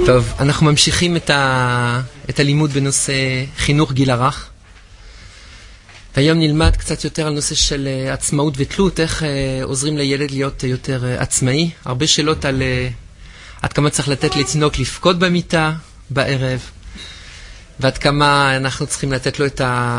טוב, אנחנו ממשיכים את הלימוד בנושא חינוך גיל הרך. והיום נלמד קצת יותר על נושא של עצמאות ותלות, איך עוזרים לילד להיות יותר עצמאי. הרבה שאלות על עד כמה צריך לתת לתינוק לפקוד במיטה בערב, ועד כמה אנחנו צריכים לתת לו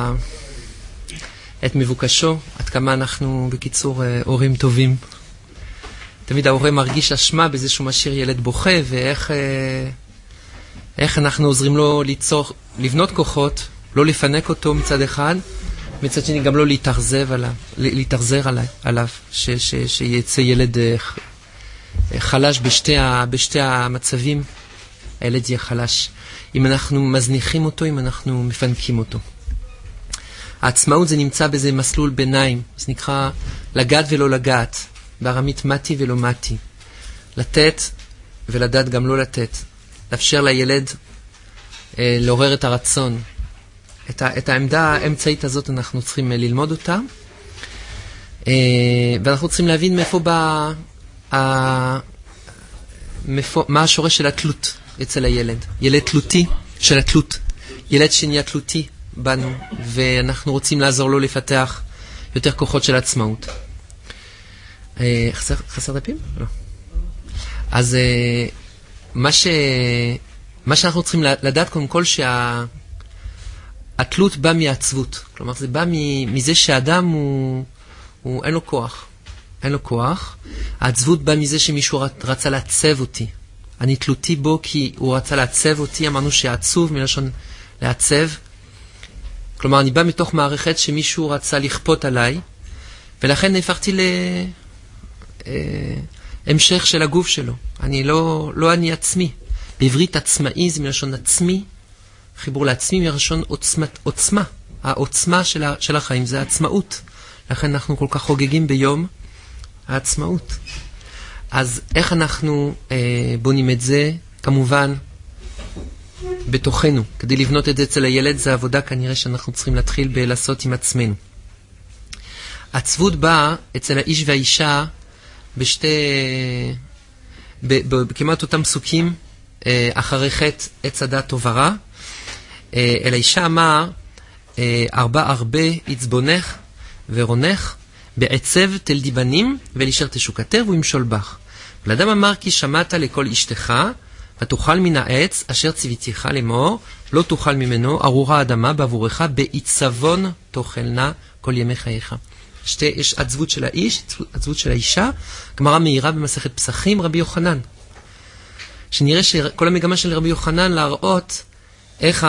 את מבוקשו, עד כמה אנחנו בקיצור הורים טובים. תמיד ההורה מרגיש אשמה בזה שהוא משאיר ילד בוכה, ואיך אנחנו עוזרים לו לבנות כוחות, לא לפנק אותו מצד אחד, מצד שני גם לא להתאכזר עליו, שיצא ילד חלש בשתי המצבים. הילד יהיה חלש אם אנחנו מזניחים אותו, אם אנחנו מפנקים אותו. העצמאות זה נמצא בזה מסלול ביניים, זה נקרא לגעת ולא לגעת, בארמית מתי ולא מתי. לתת ולדעת גם לא לתת. לאפשר לילד לעורר את הרצון. את העמדה האמצעית הזאת אנחנו צריכים ללמוד אותה. ואנחנו צריכים להבין מה השורש של התלות אצל הילד. ילד תלותי של התלות. ילד שנהיה תלותי בנו, ואנחנו רוצים לעזור לו לפתח יותר כוחות של עצמאות. חסר דפים? לא. אז מה שאנחנו צריכים לדעת קודם כל שהתלות באה מעצבות. כלומר, זה בא מזה שהאדם אין לו כוח. אין לו כוח. העצבות באה מזה שמישהו רצה לעצב אותי. אני תלותי בו כי הוא רצה לעצב אותי. אמרנו שעצוב מלשון לעצב. כלומר, אני בא מתוך מערכת שמישהו רצה לכפות עליי, ולכן נהפכתי להמשך של הגוף שלו. אני לא אני עצמי. בעברית עצמאי זה מלשון עצמי, חיבור לעצמי מלשון עוצמה. העוצמה של החיים זה העצמאות. לכן אנחנו כל כך חוגגים ביום העצמאות. אז איך אנחנו בונים את זה? כמובן בתוכנו. כדי לבנות את זה אצל הילד, זה עבודה כנראה שאנחנו צריכים להתחיל לעשות עם עצמנו. עצבות באה אצל האיש והאישה כמעט אותם פסוקים אחרי חטא עץ הדת טוב ורע. אל האישה אמר, הרבה עצבונך ורונך, בעצב תלדי בנים ולאישר תשוקתך והוא ימשול בך. ולאדם אמר, כי שמעת לכל אשתך ותאכל מן העץ אשר ציוויתיך לאמור, לא תאכל ממנו, ארורה האדמה בעבורך, בעיצבון תאכלנה כל ימי חייך. יש עצבות של האיש, עצבות של האישה. גמרא מהירה במסכת פסחים, רבי יוחנן. שנראה שכל המגמה של רבי יוחנן להראות איך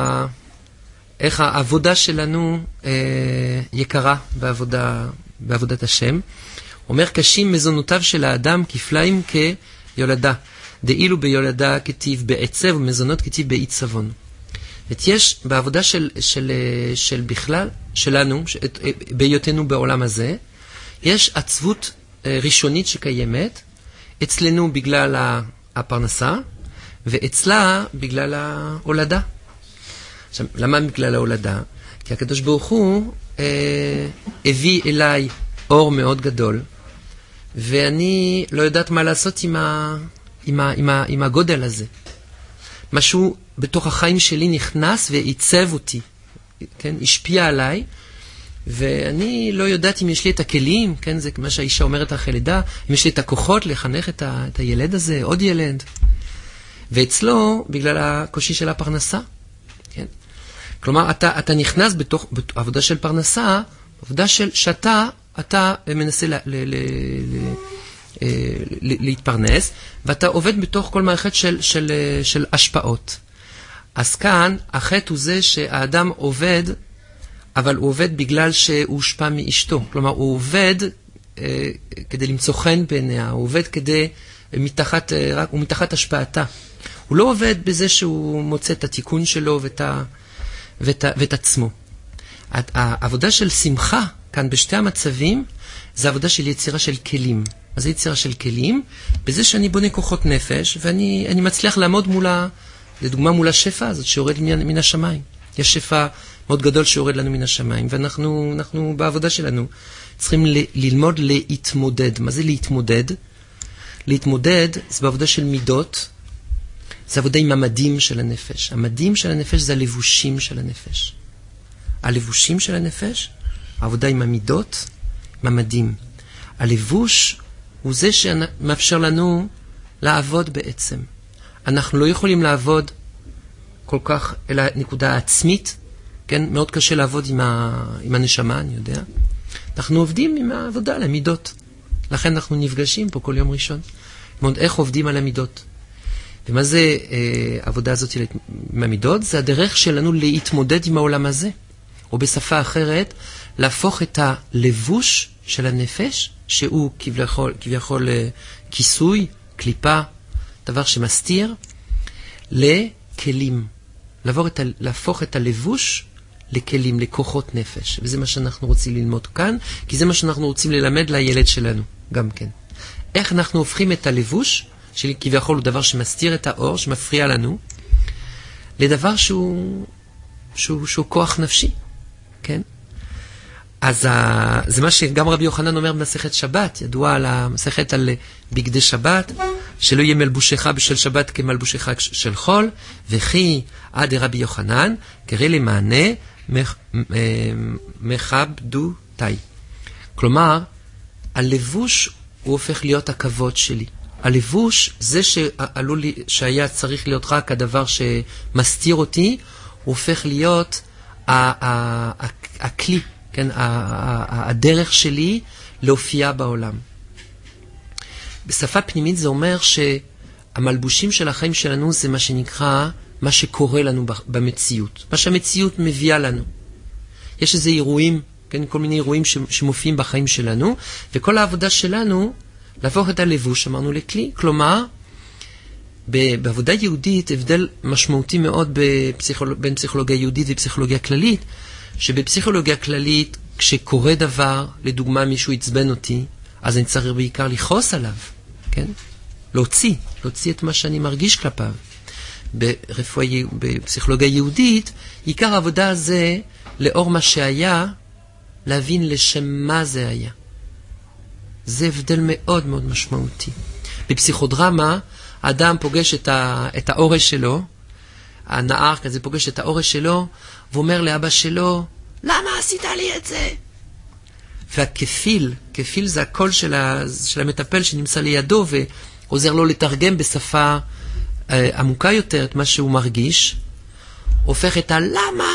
העבודה שלנו יקרה בעבודת השם. אומר, קשים מזונותיו של האדם כפליים כיולדה. דאילו ביולדה כתיב בעצב ומזונות כתיב בעיצבון. יש בעבודה של בכלל, שלנו, בהיותנו בעולם הזה, יש עצבות ראשונית שקיימת, אצלנו בגלל הפרנסה, ואצלה בגלל ההולדה. עכשיו, למה בגלל ההולדה? כי הקדוש ברוך הוא הביא אליי אור מאוד גדול, ואני לא יודעת מה לעשות עם הגודל הזה. משהו בתוך החיים שלי נכנס ועיצב אותי, כן? השפיע עליי, ואני לא יודעת אם יש לי את הכלים, כן? זה מה שהאישה אומרת אחרי לידה, אם יש לי את הכוחות לחנך את הילד הזה, עוד ילד. ואצלו, בגלל הקושי של הפרנסה, כן? כלומר, אתה נכנס בתוך עבודה של פרנסה, עבודה שאתה מנסה להתפרנס, ואתה עובד בתוך כל מערכת של השפעות. אז כאן, החטא הוא זה שהאדם עובד, אבל הוא עובד בגלל שהוא הושפע מאשתו. כלומר, הוא עובד כדי למצוא חן בעיניה, הוא עובד הוא מתחת השפעתה. הוא לא עובד בזה שהוא מוצא את התיקון שלו ואת עצמו. העבודה של שמחה, כאן בשתי המצבים, זה עבודה של יצירה של כלים. אז זה יצירה של כלים, בזה שאני בונה כוחות נפש, ואני מצליח לעמוד לדוגמה מול השפע הזאת שיורד מן השמיים. יש שפע מאוד גדול שיורד לנו מן השמיים, ואנחנו בעבודה שלנו צריכים ללמוד להתמודד. מה זה להתמודד? להתמודד זה בעבודה של מידות, זה עבודה עם המדים של הנפש. המדים של הנפש זה הלבושים של הנפש. הלבושים של הנפש, העבודה עם המידות, עם המדים. הלבוש הוא זה שמאפשר לנו לעבוד בעצם. אנחנו לא יכולים לעבוד כל כך אל הנקודה העצמית, כן? מאוד קשה לעבוד עם הנשמה, אני יודע. אנחנו עובדים עם העבודה על המידות. לכן אנחנו נפגשים פה כל יום ראשון. מאוד איך עובדים על המידות. ומה זה העבודה הזאת עם המידות? זה הדרך שלנו להתמודד עם העולם הזה. או בשפה אחרת, להפוך את הלבוש של הנפש, שהוא כביכול כיסוי, קליפה, דבר שמסתיר, לכלים. להפוך את הלבוש לכלים, לכוחות נפש. וזה מה שאנחנו רוצים ללמוד כאן, כי זה מה שאנחנו רוצים ללמד לילד שלנו, גם כן. איך אנחנו הופכים את הלבוש, שכביכול הוא דבר שמסתיר את האור, שמפריע לנו, לדבר שהוא כוח נפשי, כן? אז זה מה שגם רבי יוחנן אומר במסכת שבת, ידוע על המסכת על בגדי שבת, שלא יהיה מלבושך בשל שבת כמלבושך של חול, וכי עד רבי יוחנן, קרא למענה מכבדו תאי. כלומר, הלבוש הוא הופך להיות הכבוד שלי. הלבוש, זה שהיה צריך להיות רק הדבר שמסתיר אותי, הוא הופך להיות הכלי, כן? הדרך שלי להופיע בעולם. בשפה פנימית זה אומר שהמלבושים של החיים שלנו זה מה שנקרא, מה שקורה לנו במציאות. מה שהמציאות מביאה לנו. יש איזה אירועים, כן? כל מיני אירועים שמופיעים בחיים שלנו, וכל העבודה שלנו, להפוך את הלבוש, אמרנו לכלי. כלומר, בעבודה יהודית, הבדל משמעותי מאוד בין פסיכולוגיה יהודית ופסיכולוגיה כללית, שבפסיכולוגיה כללית, כשקורה דבר, לדוגמה מישהו יצבן אותי, אז אני צריך בעיקר לכעוס עליו, כן? להוציא את מה שאני מרגיש כלפיו. בפסיכולוגיה יהודית, עיקר העבודה הזה, לאור מה שהיה, להבין לשם מה זה היה. זה הבדל מאוד מאוד משמעותי. בפסיכודרמה, האדם פוגש את האורש שלו, הנער כזה פוגש את האורש שלו, ואומר לאבא שלו, למה עשית לי את זה? והכפיל זה הקול של המטפל שנמצא לידו, ועוזר לו לתרגם בשפה עמוקה יותר את מה שהוא מרגיש, הופך את הלמה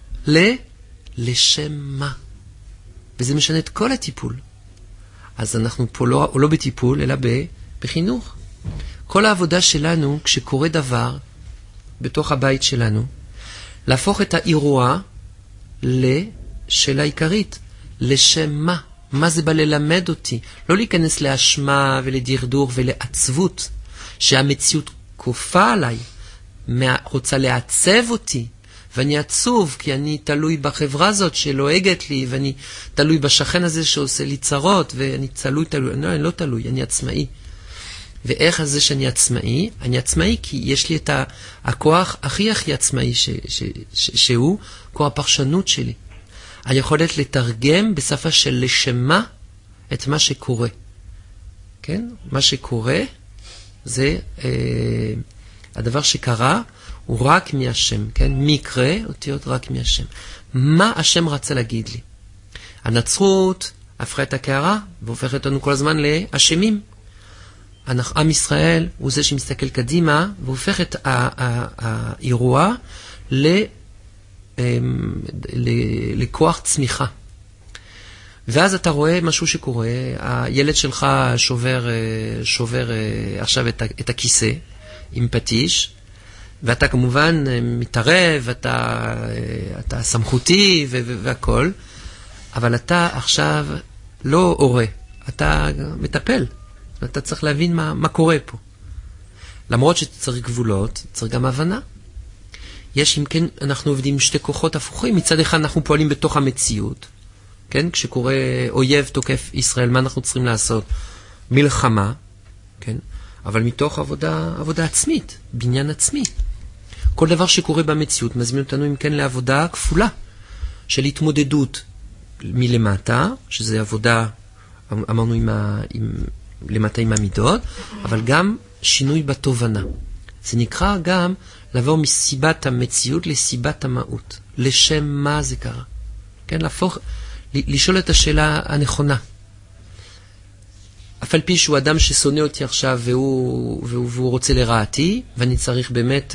לשם מה. וזה משנה את כל הטיפול. אז אנחנו פה לא בטיפול, אלא בחינוך. כל העבודה שלנו, כשקורה דבר בתוך הבית שלנו, להפוך את האירוע לשאלה עיקרית. לשם מה? מה זה בא ללמד אותי? לא להיכנס להשמה ולדרדור ולעצבות, שהמציאות כופה עליי, רוצה לעצב אותי, ואני עצוב כי אני תלוי בחברה הזאת שלועגת לי, ואני תלוי בשכן הזה שעושה לי צרות, ואני תלוי, אני לא תלוי, אני עצמאי. ואיך זה שאני עצמאי? אני עצמאי כי יש לי את הכוח הכי עצמאי שהוא כוח הפרשנות שלי. היכולת לתרגם בשפה של לשמה את מה שקורה. כן? מה שקורה זה הדבר שקרה הוא רק מהשם. כן? מקרה אותיות רק מהשם. מה השם רצה להגיד לי? הנצרות הפכה את הקערה והופכת אותנו כל הזמן לאשמים. עם ישראל הוא זה שמסתכל קדימה והופך את האירוע לכוח צמיחה. ואז אתה רואה משהו שקורה, הילד שלך שובר עכשיו את הכיסא עם פטיש, ואתה כמובן מתערב, אתה סמכותי והכל, אבל אתה עכשיו לא הורה, אתה מטפל. אתה צריך להבין מה קורה פה. למרות שצריך גבולות, צריך גם הבנה. יש, אם כן, אנחנו עובדים עם שתי כוחות הפוכים. מצד אחד אנחנו פועלים בתוך המציאות. כן? כשקורה אויב תוקף ישראל, מה אנחנו צריכים לעשות? מלחמה. כן? אבל מתוך עבודה עצמית, בניין עצמי. כל דבר שקורה במציאות מזמין אותנו, אם כן, לעבודה כפולה. של התמודדות מלמטה, שזה עבודה, אמרנו למטה עם המידות, אבל גם שינוי בתובנה. זה נקרא גם לעבור מסיבת המציאות לסיבת המהות. לשם מה זה קרה? כן, לשאול את השאלה הנכונה. אף על פי שהוא אדם ששונא אותי עכשיו והוא רוצה לרעתי, ואני צריך באמת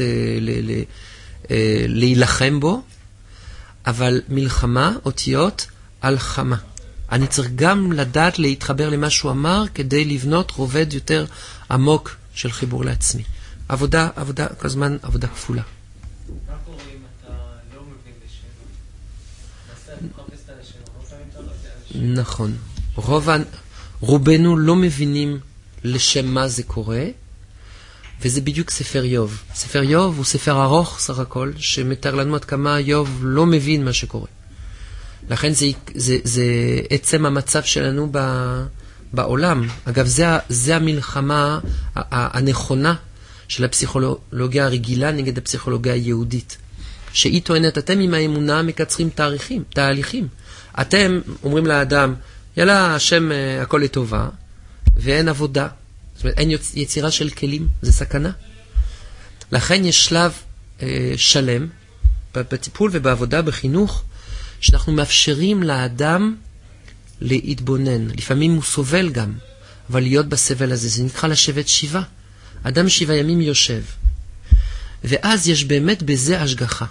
להילחם בו, אבל מלחמה, אותיות, על חמה. אני צריך גם לדעת להתחבר למה שהוא אמר, כדי לבנות רובד יותר עמוק של חיבור לעצמי. עבודה, כל הזמן עבודה כפולה. מה קורה אם אתה לא מבין לשם? אתה מחפש את הנשם, לא פעמים אתה לא יודע לשם. נכון. רובנו לא מבינים לשם מה זה קורה, וזה בדיוק ספר איוב. ספר איוב הוא ספר ארוך סך הכל, שמתאר לנו עד כמה איוב לא מבין מה שקורה. לכן זה עצם המצב שלנו בעולם. אגב, זה המלחמה הנכונה של הפסיכולוגיה הרגילה נגד הפסיכולוגיה היהודית. שהיא טוענת, אתם עם האמונה מקצרים תהליכים. אתם אומרים לאדם, יאללה, השם הכל לטובה, ואין עבודה. זאת אומרת, אין יצירה של כלים, זה סכנה. לכן יש שלב שלם בטיפול ובעבודה, בחינוך, שאנחנו מאפשרים לאדם להתבונן. לפעמים הוא סובל גם, אבל להיות בסבל הזה, זה נקרא לשבת 7. אדם 7 ימים יושב. ואז יש באמת בזה השגחה.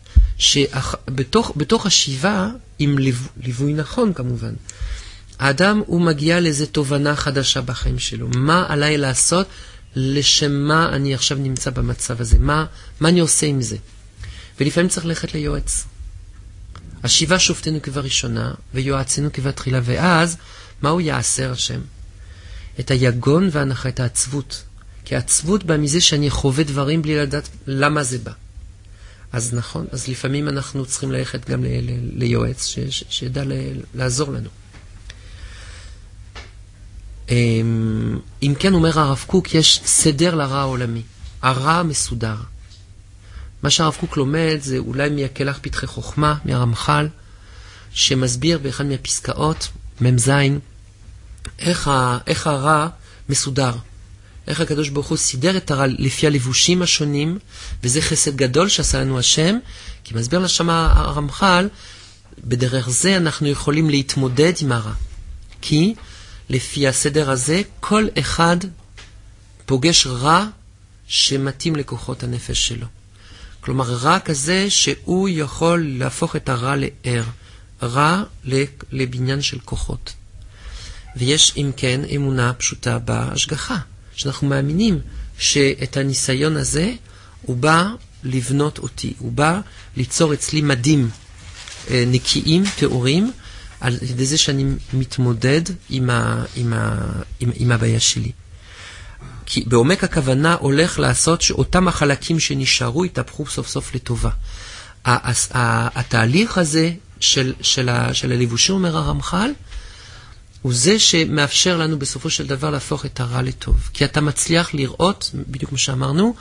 שבתוך השבעה, עם ליווי נכון כמובן, האדם הוא מגיע לאיזו תובנה חדשה בחיים שלו. מה עליי לעשות? לשם מה אני עכשיו נמצא במצב הזה? מה אני עושה עם זה? ולפעמים צריך ללכת ליועץ. השבעה שופטנו כבראשונה, ויועצנו כבתחילה, ואז מה הוא יעשר השם? את היגון והנחה, את העצבות. כי העצבות בא מזה שאני חווה דברים בלי לדעת למה זה בא. אז נכון, אז לפעמים אנחנו צריכים ללכת גם ליועץ שידע לעזור לנו. אם כן אומר הרב קוק, יש סדר לרע העולמי. הרע מסודר. מה שהרב קוק לומד זה אולי מהקלח פתחי חוכמה, מהרמח"ל, שמסביר באחד מהפסקאות, ממזין, איך הרע מסודר. איך הקדוש ברוך הוא סידר את הרע לפי הלבושים השונים, וזה חסד גדול שעשה לנו השם, כי מסביר לשם הרמח"ל, בדרך זה אנחנו יכולים להתמודד עם הרע. כי לפי הסדר הזה, כל אחד פוגש רע שמתאים לכוחות הנפש שלו. כלומר, רע כזה שהוא יכול להפוך את הרע לער, רע לבניין של כוחות. ויש, אם כן, אמונה פשוטה בהשגחה, שאנחנו מאמינים שאת הניסיון הזה הוא בא לבנות אותי, הוא בא ליצור אצלי מדים נקיים, תיאורים, על ידי זה שאני מתמודד עם הבעיה שלי. כי בעומק הכוונה הולך לעשות שאותם החלקים שנשארו יתהפכו סוף סוף לטובה. התהליך הזה של הלבושים, אומר הרמח"ל, הוא זה שמאפשר לנו בסופו של דבר להפוך את הרע לטוב. כי אתה מצליח לראות, בדיוק מה שאמרנו,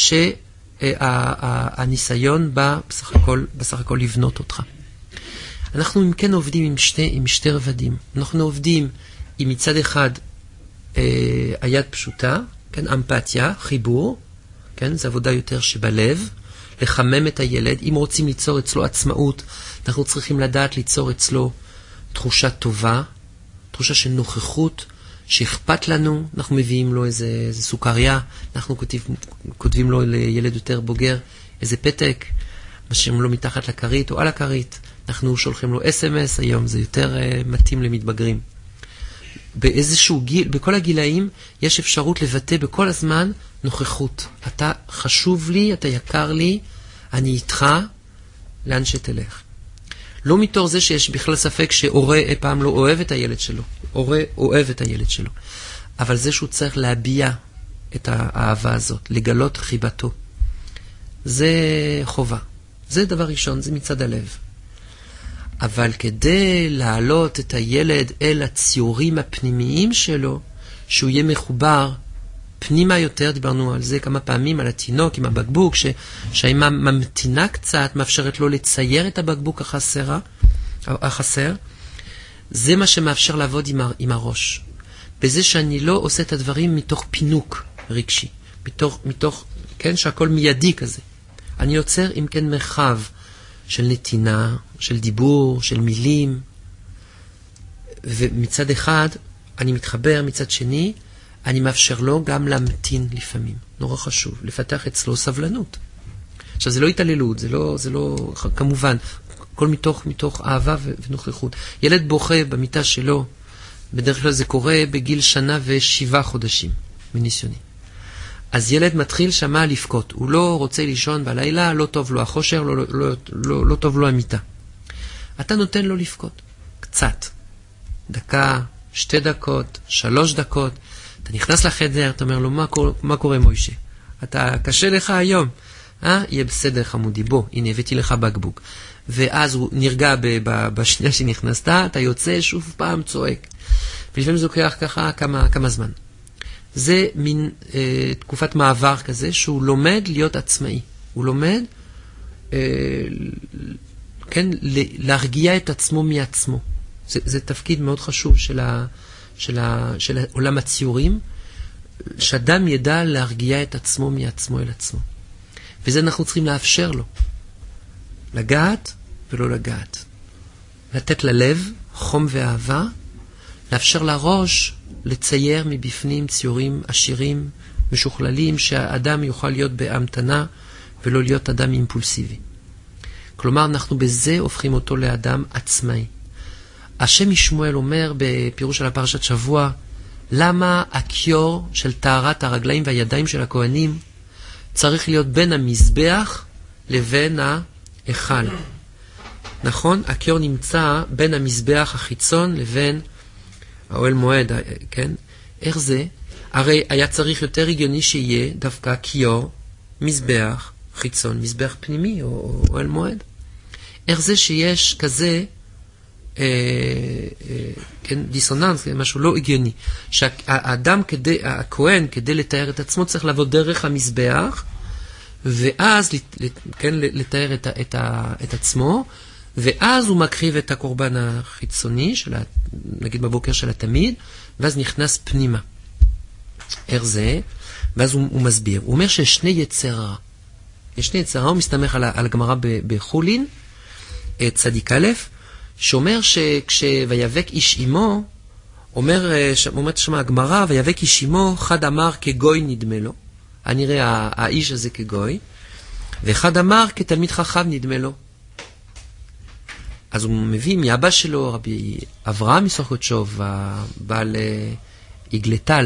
שהניסיון בא בסך הכל לבנות אותך. אנחנו אם כן עובדים עם שתי רבדים. אנחנו עובדים עם מצד אחד היד פשוטה, כן, אמפתיה, חיבור, כן, זה עבודה יותר שבלב, לחמם את הילד. אם רוצים ליצור אצלו עצמאות, אנחנו צריכים לדעת ליצור אצלו תחושה טובה, תחושה של נוכחות, שאכפת לנו, אנחנו מביאים לו איזה סוכריה, אנחנו כותבים לו לילד יותר בוגר איזה פתק, משאירים לו מתחת לכרית או על הכרית, אנחנו שולחים לו SMS, היום זה יותר מתאים למתבגרים. באיזשהו גיל, בכל הגילאים יש אפשרות לבטא בכל הזמן נוכחות. אתה חשוב לי, אתה יקר לי, אני איתך, לאן שתלך. לא מתור זה שיש בכלל ספק שהורה אי פעם לא אוהב את הילד שלו. הורה אוהב את הילד שלו. אבל זה שהוא צריך להביע את האהבה הזאת, לגלות חיבתו. זה חובה. זה דבר ראשון, זה מצד הלב. אבל כדי להעלות את הילד אל הציורים הפנימיים שלו, שהוא יהיה מחובר פנימה יותר, דיברנו על זה כמה פעמים, על התינוק עם הבקבוק, שהאמא ממתינה קצת, מאפשרת לו לצייר את הבקבוק החסר, זה מה שמאפשר לעבוד עם הראש. בזה שאני לא עושה את הדברים מתוך פינוק רגשי, מתוך כן? שהכל מיידי כזה. אני יוצר אם כן מרחב של נתינה, של דיבור, של מילים, ומצד אחד אני מתחבר, מצד שני אני מאפשר לו גם להמתין לפעמים. נורא חשוב, לפתח אצלו סבלנות. עכשיו זה לא התעללות, זה לא כמובן, הכל מתוך אהבה ונוכחות. ילד בוכה במיטה שלו, בדרך כלל זה קורה בגיל 1 ו7 חודשים, מניסיוני. אז ילד מתחיל שמה לפקות, הוא לא רוצה לישון בלילה, לא טוב לו החושר, לא טוב לו המיטה. אתה נותן לו לפקות, קצת. דקה, 2 דקות, 3 דקות, אתה נכנס לחדר, אתה אומר לו, מה קורה מוישה? אתה קשה לך היום? יהיה בסדר חמודי, בוא, הנה הבאתי לך בקבוק. ואז הוא נרגע בשנייה שנכנסת, אתה יוצא שוב פעם צועק. ולפעמים זה לוקח ככה כמה זמן. זה מין תקופת מעבר כזה, שהוא לומד להיות עצמאי. הוא לומד להרגיע את עצמו מעצמו. זה תפקיד מאוד חשוב של עולם הציורים, שאדם ידע להרגיע את עצמו מעצמו אל עצמו. וזה אנחנו צריכים לאפשר לו. לגעת ולא לגעת. לתת ללב חום ואהבה, לאפשר לראש לצייר מבפנים ציורים עשירים, משוכללים, שהאדם יוכל להיות בהמתנה ולא להיות אדם אימפולסיבי. כלומר, אנחנו בזה הופכים אותו לאדם עצמאי. השם משמואל אומר בפירוש של הפרשת שבוע, למה הכיור של טהרת הרגליים והידיים של הכהנים צריך להיות בין המזבח לבין ההיכל. נכון? הכיור נמצא בין המזבח החיצון לבין האוהל מועד, כן? איך זה? הרי היה צריך יותר הגיוני שיהיה דווקא כיור, מזבח חיצון, מזבח פנימי או אוהל מועד. איך זה שיש כזה כן, דיסוננס, משהו לא הגיוני, שהאדם הכהן כדי לתאר את עצמו צריך לעבוד דרך המזבח, ואז כן, לתאר את עצמו, ואז הוא מקריב את הקורבן החיצוני, נגיד בבוקר של התמיד, ואז נכנס פנימה. איך זה? ואז הוא מסביר. הוא אומר שיש שני יצרה. יש שני יצרה, הוא מסתמך על הגמרא בחולין, צדיק א', שאומר שכשוויבק איש אמו, אומרת שמה הגמרא, ויבק איש אמו, אחד אמר כגוי נדמה לו, אני רואה האיש הזה כגוי, ואחד אמר כתלמיד חכם נדמה לו. אז הוא מביא מאבא שלו, רבי אברהם מסוכותשוב, בעל עגלתל,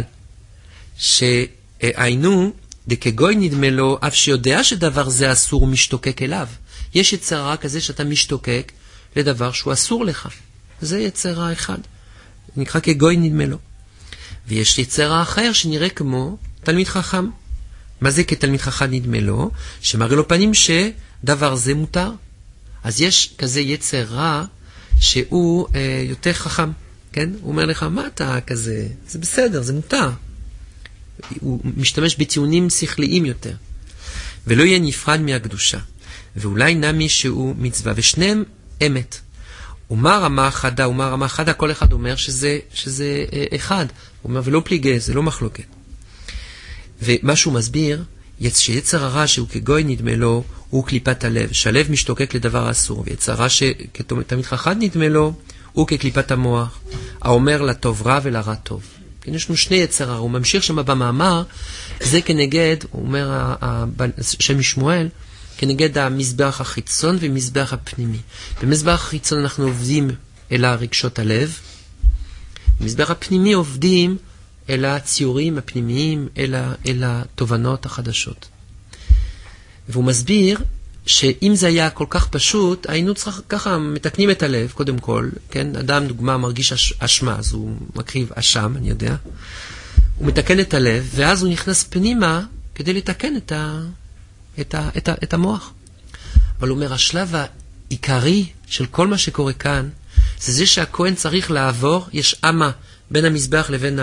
שהיינו, דכגוי נדמה לו, אף שיודע שדבר זה אסור משתוקק אליו. יש יצר רע כזה שאתה משתוקק לדבר שהוא אסור לך. זה יצר רע אחד. נקרא כגוי נדמה לו. ויש יצר רע אחר שנראה כמו תלמיד חכם. מה זה כתלמיד חכם נדמה לו? שמראה לו פנים שדבר זה מותר. אז יש כזה יצר רע שהוא יותר חכם. כן? הוא אומר לך, מה אתה כזה? זה בסדר, זה מותר. הוא משתמש בטיעונים שכליים יותר. ולא יהיה נפרד מהקדושה. ואולי נמי שהוא מצווה. ושניהם אמת. ומה רמה חדה, כל אחד אומר שזה אחד. הוא אומר, ולא פליגה, זה לא מחלוקת. ומה שהוא מסביר, שיצר הרע שהוא כגוי נדמה לו, הוא קליפת הלב, שהלב משתוקק לדבר אסור, ויצר הרע שתמיד חכם נדמה לו, הוא כקליפת המוח, האומר לטוב רע ולרע טוב. כן, יש לנו שני יצר הרע, הוא ממשיך שם במאמר, זה כנגד, הוא אומר שם משמואל, כנגד המזבח החיצון ומזבח הפנימי. במזבח החיצון אנחנו עובדים אל הרגשות הלב, במזבח הפנימי עובדים אל הציורים הפנימיים, אל התובנות החדשות. והוא מסביר שאם זה היה כל כך פשוט, היינו צריך ככה מתקנים את הלב, קודם כל, כן? אדם, דוגמה, מרגיש אשמה, אז הוא מקריב אשם, אני יודע. הוא מתקן את הלב, ואז הוא נכנס פנימה כדי לתקן את המוח. אבל הוא אומר, השלב העיקרי של כל מה שקורה כאן, זה שהכהן צריך לעבור, יש אמה בין המזבח לבין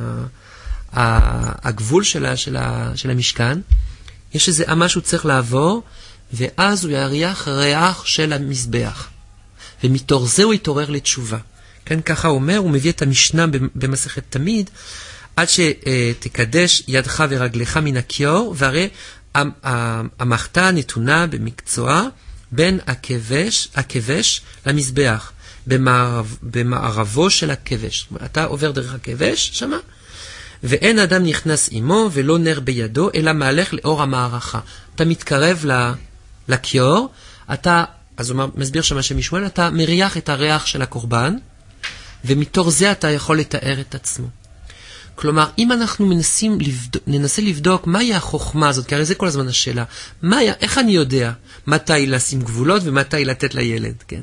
הגבול של המשכן, יש איזה אמה שהוא צריך לעבור, ואז הוא יריח ריח של המזבח. ומתור זה הוא יתעורר לתשובה. כן, ככה הוא אומר, הוא מביא את המשנה במסכת תמיד, עד שתקדש ידך ורגלך מן הכיור, והרי המחתה נתונה במקצוע בין הכבש למזבח, במערבו של הכבש. אתה עובר דרך הכבש, שמה? ואין אדם נכנס עמו ולא נר בידו, אלא מהלך לאור המערכה. אתה מתקרב לכיור, אז הוא מסביר שמה שמשמואל, אתה מריח את הריח של הקורבן, ומתור זה אתה יכול לתאר את עצמו. כלומר, אם אנחנו ננסה לבדוק מהי החוכמה הזאת, כי הרי זה כל הזמן השאלה, איך אני יודע מתי לשים גבולות ומתי לתת לילד, כן?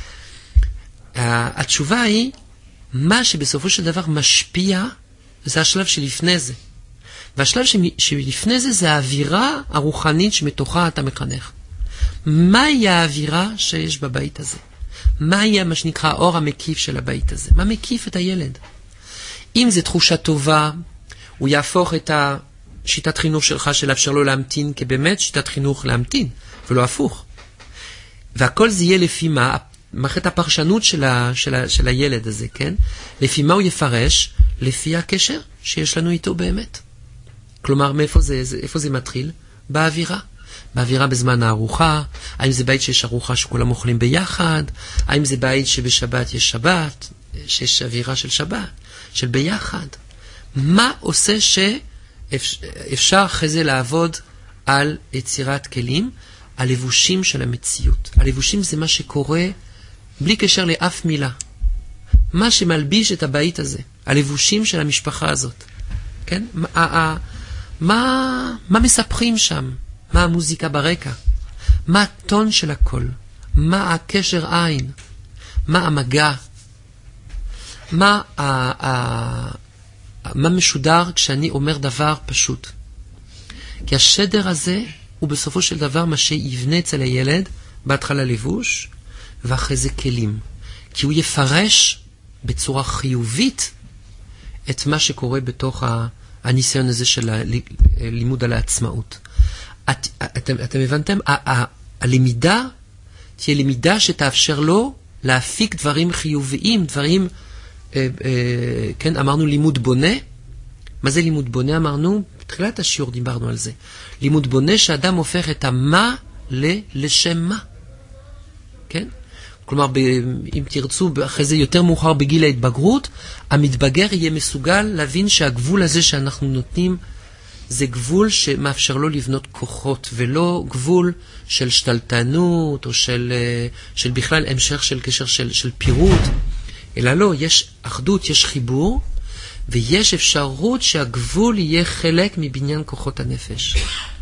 התשובה היא, מה שבסופו של דבר משפיע, זה השלב שלפני זה. והשלב שלפני זה, זה האווירה הרוחנית שמתוכה אתה מחנך. מהי האווירה שיש בבית הזה? מהי מה שנקרא האור המקיף של הבית הזה? מה מקיף את הילד? אם זה תחושה טובה, הוא יהפוך את השיטת חינוך שלך של לאפשר לו להמתין, כבאמת שיטת חינוך להמתין, ולא הפוך. והכל זה יהיה לפי מה, מערכת הפרשנות של הילד הזה, כן? לפי מה הוא יפרש? לפי הקשר שיש לנו איתו באמת. כלומר, איפה זה מתחיל? באווירה. באווירה בזמן הארוחה, האם זה בית שיש ארוחה שכולם אוכלים ביחד, האם זה בית שבשבת יש שבת, שיש אווירה של שבת, של ביחד. מה עושה שאפשר אחרי זה לעבוד על יצירת כלים? הלבושים של המציאות. הלבושים זה מה שקורה בלי קשר לאף מילה. מה שמלביש את הבית הזה. הלבושים של המשפחה הזאת. כן? מה מספרים שם? מה המוזיקה ברקע? מה הטון של הכל? מה הקשר עין? מה המגע? מה משודר כשאני אומר דבר פשוט? כי השדר הזה הוא בסופו של דבר מה שיבנה אצל הילד, בהתחלה לבוש, ואחרי זה כלים. כי הוא יפרש בצורה חיובית את מה שקורה בתוך הניסיון הזה של הלימוד על העצמאות. אתם הבנתם? הלמידה תהיה למידה שתאפשר לו להפיק דברים חיוביים, דברים, כן, אמרנו לימוד בונה. מה זה לימוד בונה? אמרנו, בתחילת השיעור דיברנו על זה. לימוד בונה שאדם הופך את המה לשם מה. כן? כלומר, אם תרצו, אחרי זה יותר מאוחר בגיל ההתבגרות, המתבגר יהיה מסוגל להבין שהגבול הזה שאנחנו נותנים, זה גבול שמאפשר לו לבנות כוחות, ולא גבול של שתלטנות, או של בכלל המשך של קשר של פירוט, אלא לא, יש אחדות, יש חיבור, ויש אפשרות שהגבול יהיה חלק מבניין כוחות הנפש.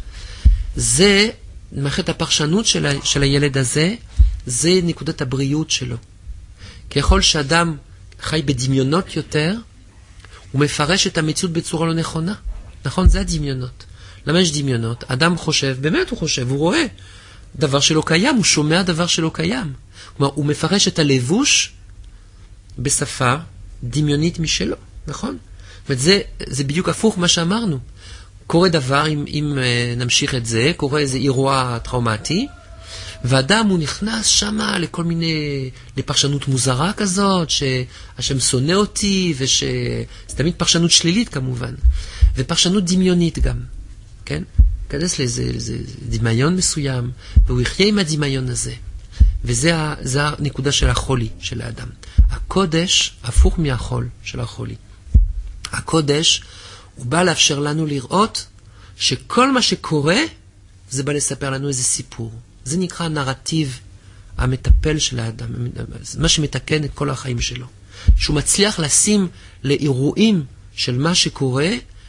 זה, מערכת הפרשנות של הילד הזה, זה נקודת הבריאות שלו. ככל שאדם חי בדמיונות יותר, הוא מפרש את המציאות בצורה לא נכונה. נכון? זה הדמיונות. למה יש דמיונות? אדם חושב, באמת הוא חושב, הוא רואה דבר שלא קיים, הוא שומע דבר שלא קיים. כלומר, הוא מפרש את הלבוש בשפה דמיונית משלו, נכון? זאת אומרת, זה בדיוק הפוך מה שאמרנו. קורה דבר, אם נמשיך את זה, קורה איזה אירוע טראומטי, ואדם הוא נכנס שמה לכל מיני, לפרשנות מוזרה כזאת, שהשם שונא אותי, זה תמיד פרשנות שלילית כמובן, ופרשנות דמיונית גם, כן? כנס לאיזה דמיון מסוים, והוא יחיה עם הדמיון הזה. וזה הנקודה של החולי של האדם. הקודש הפוך מהחול של החולי. הקודש הוא בא לאפשר לנו לראות שכל מה שקורה זה בא לספר לנו איזה סיפור. זה נקרא נרטיב המטפל של האדם, מה שמתקן את כל החיים שלו. שהוא מצליח לשים לאירועים של מה שקורה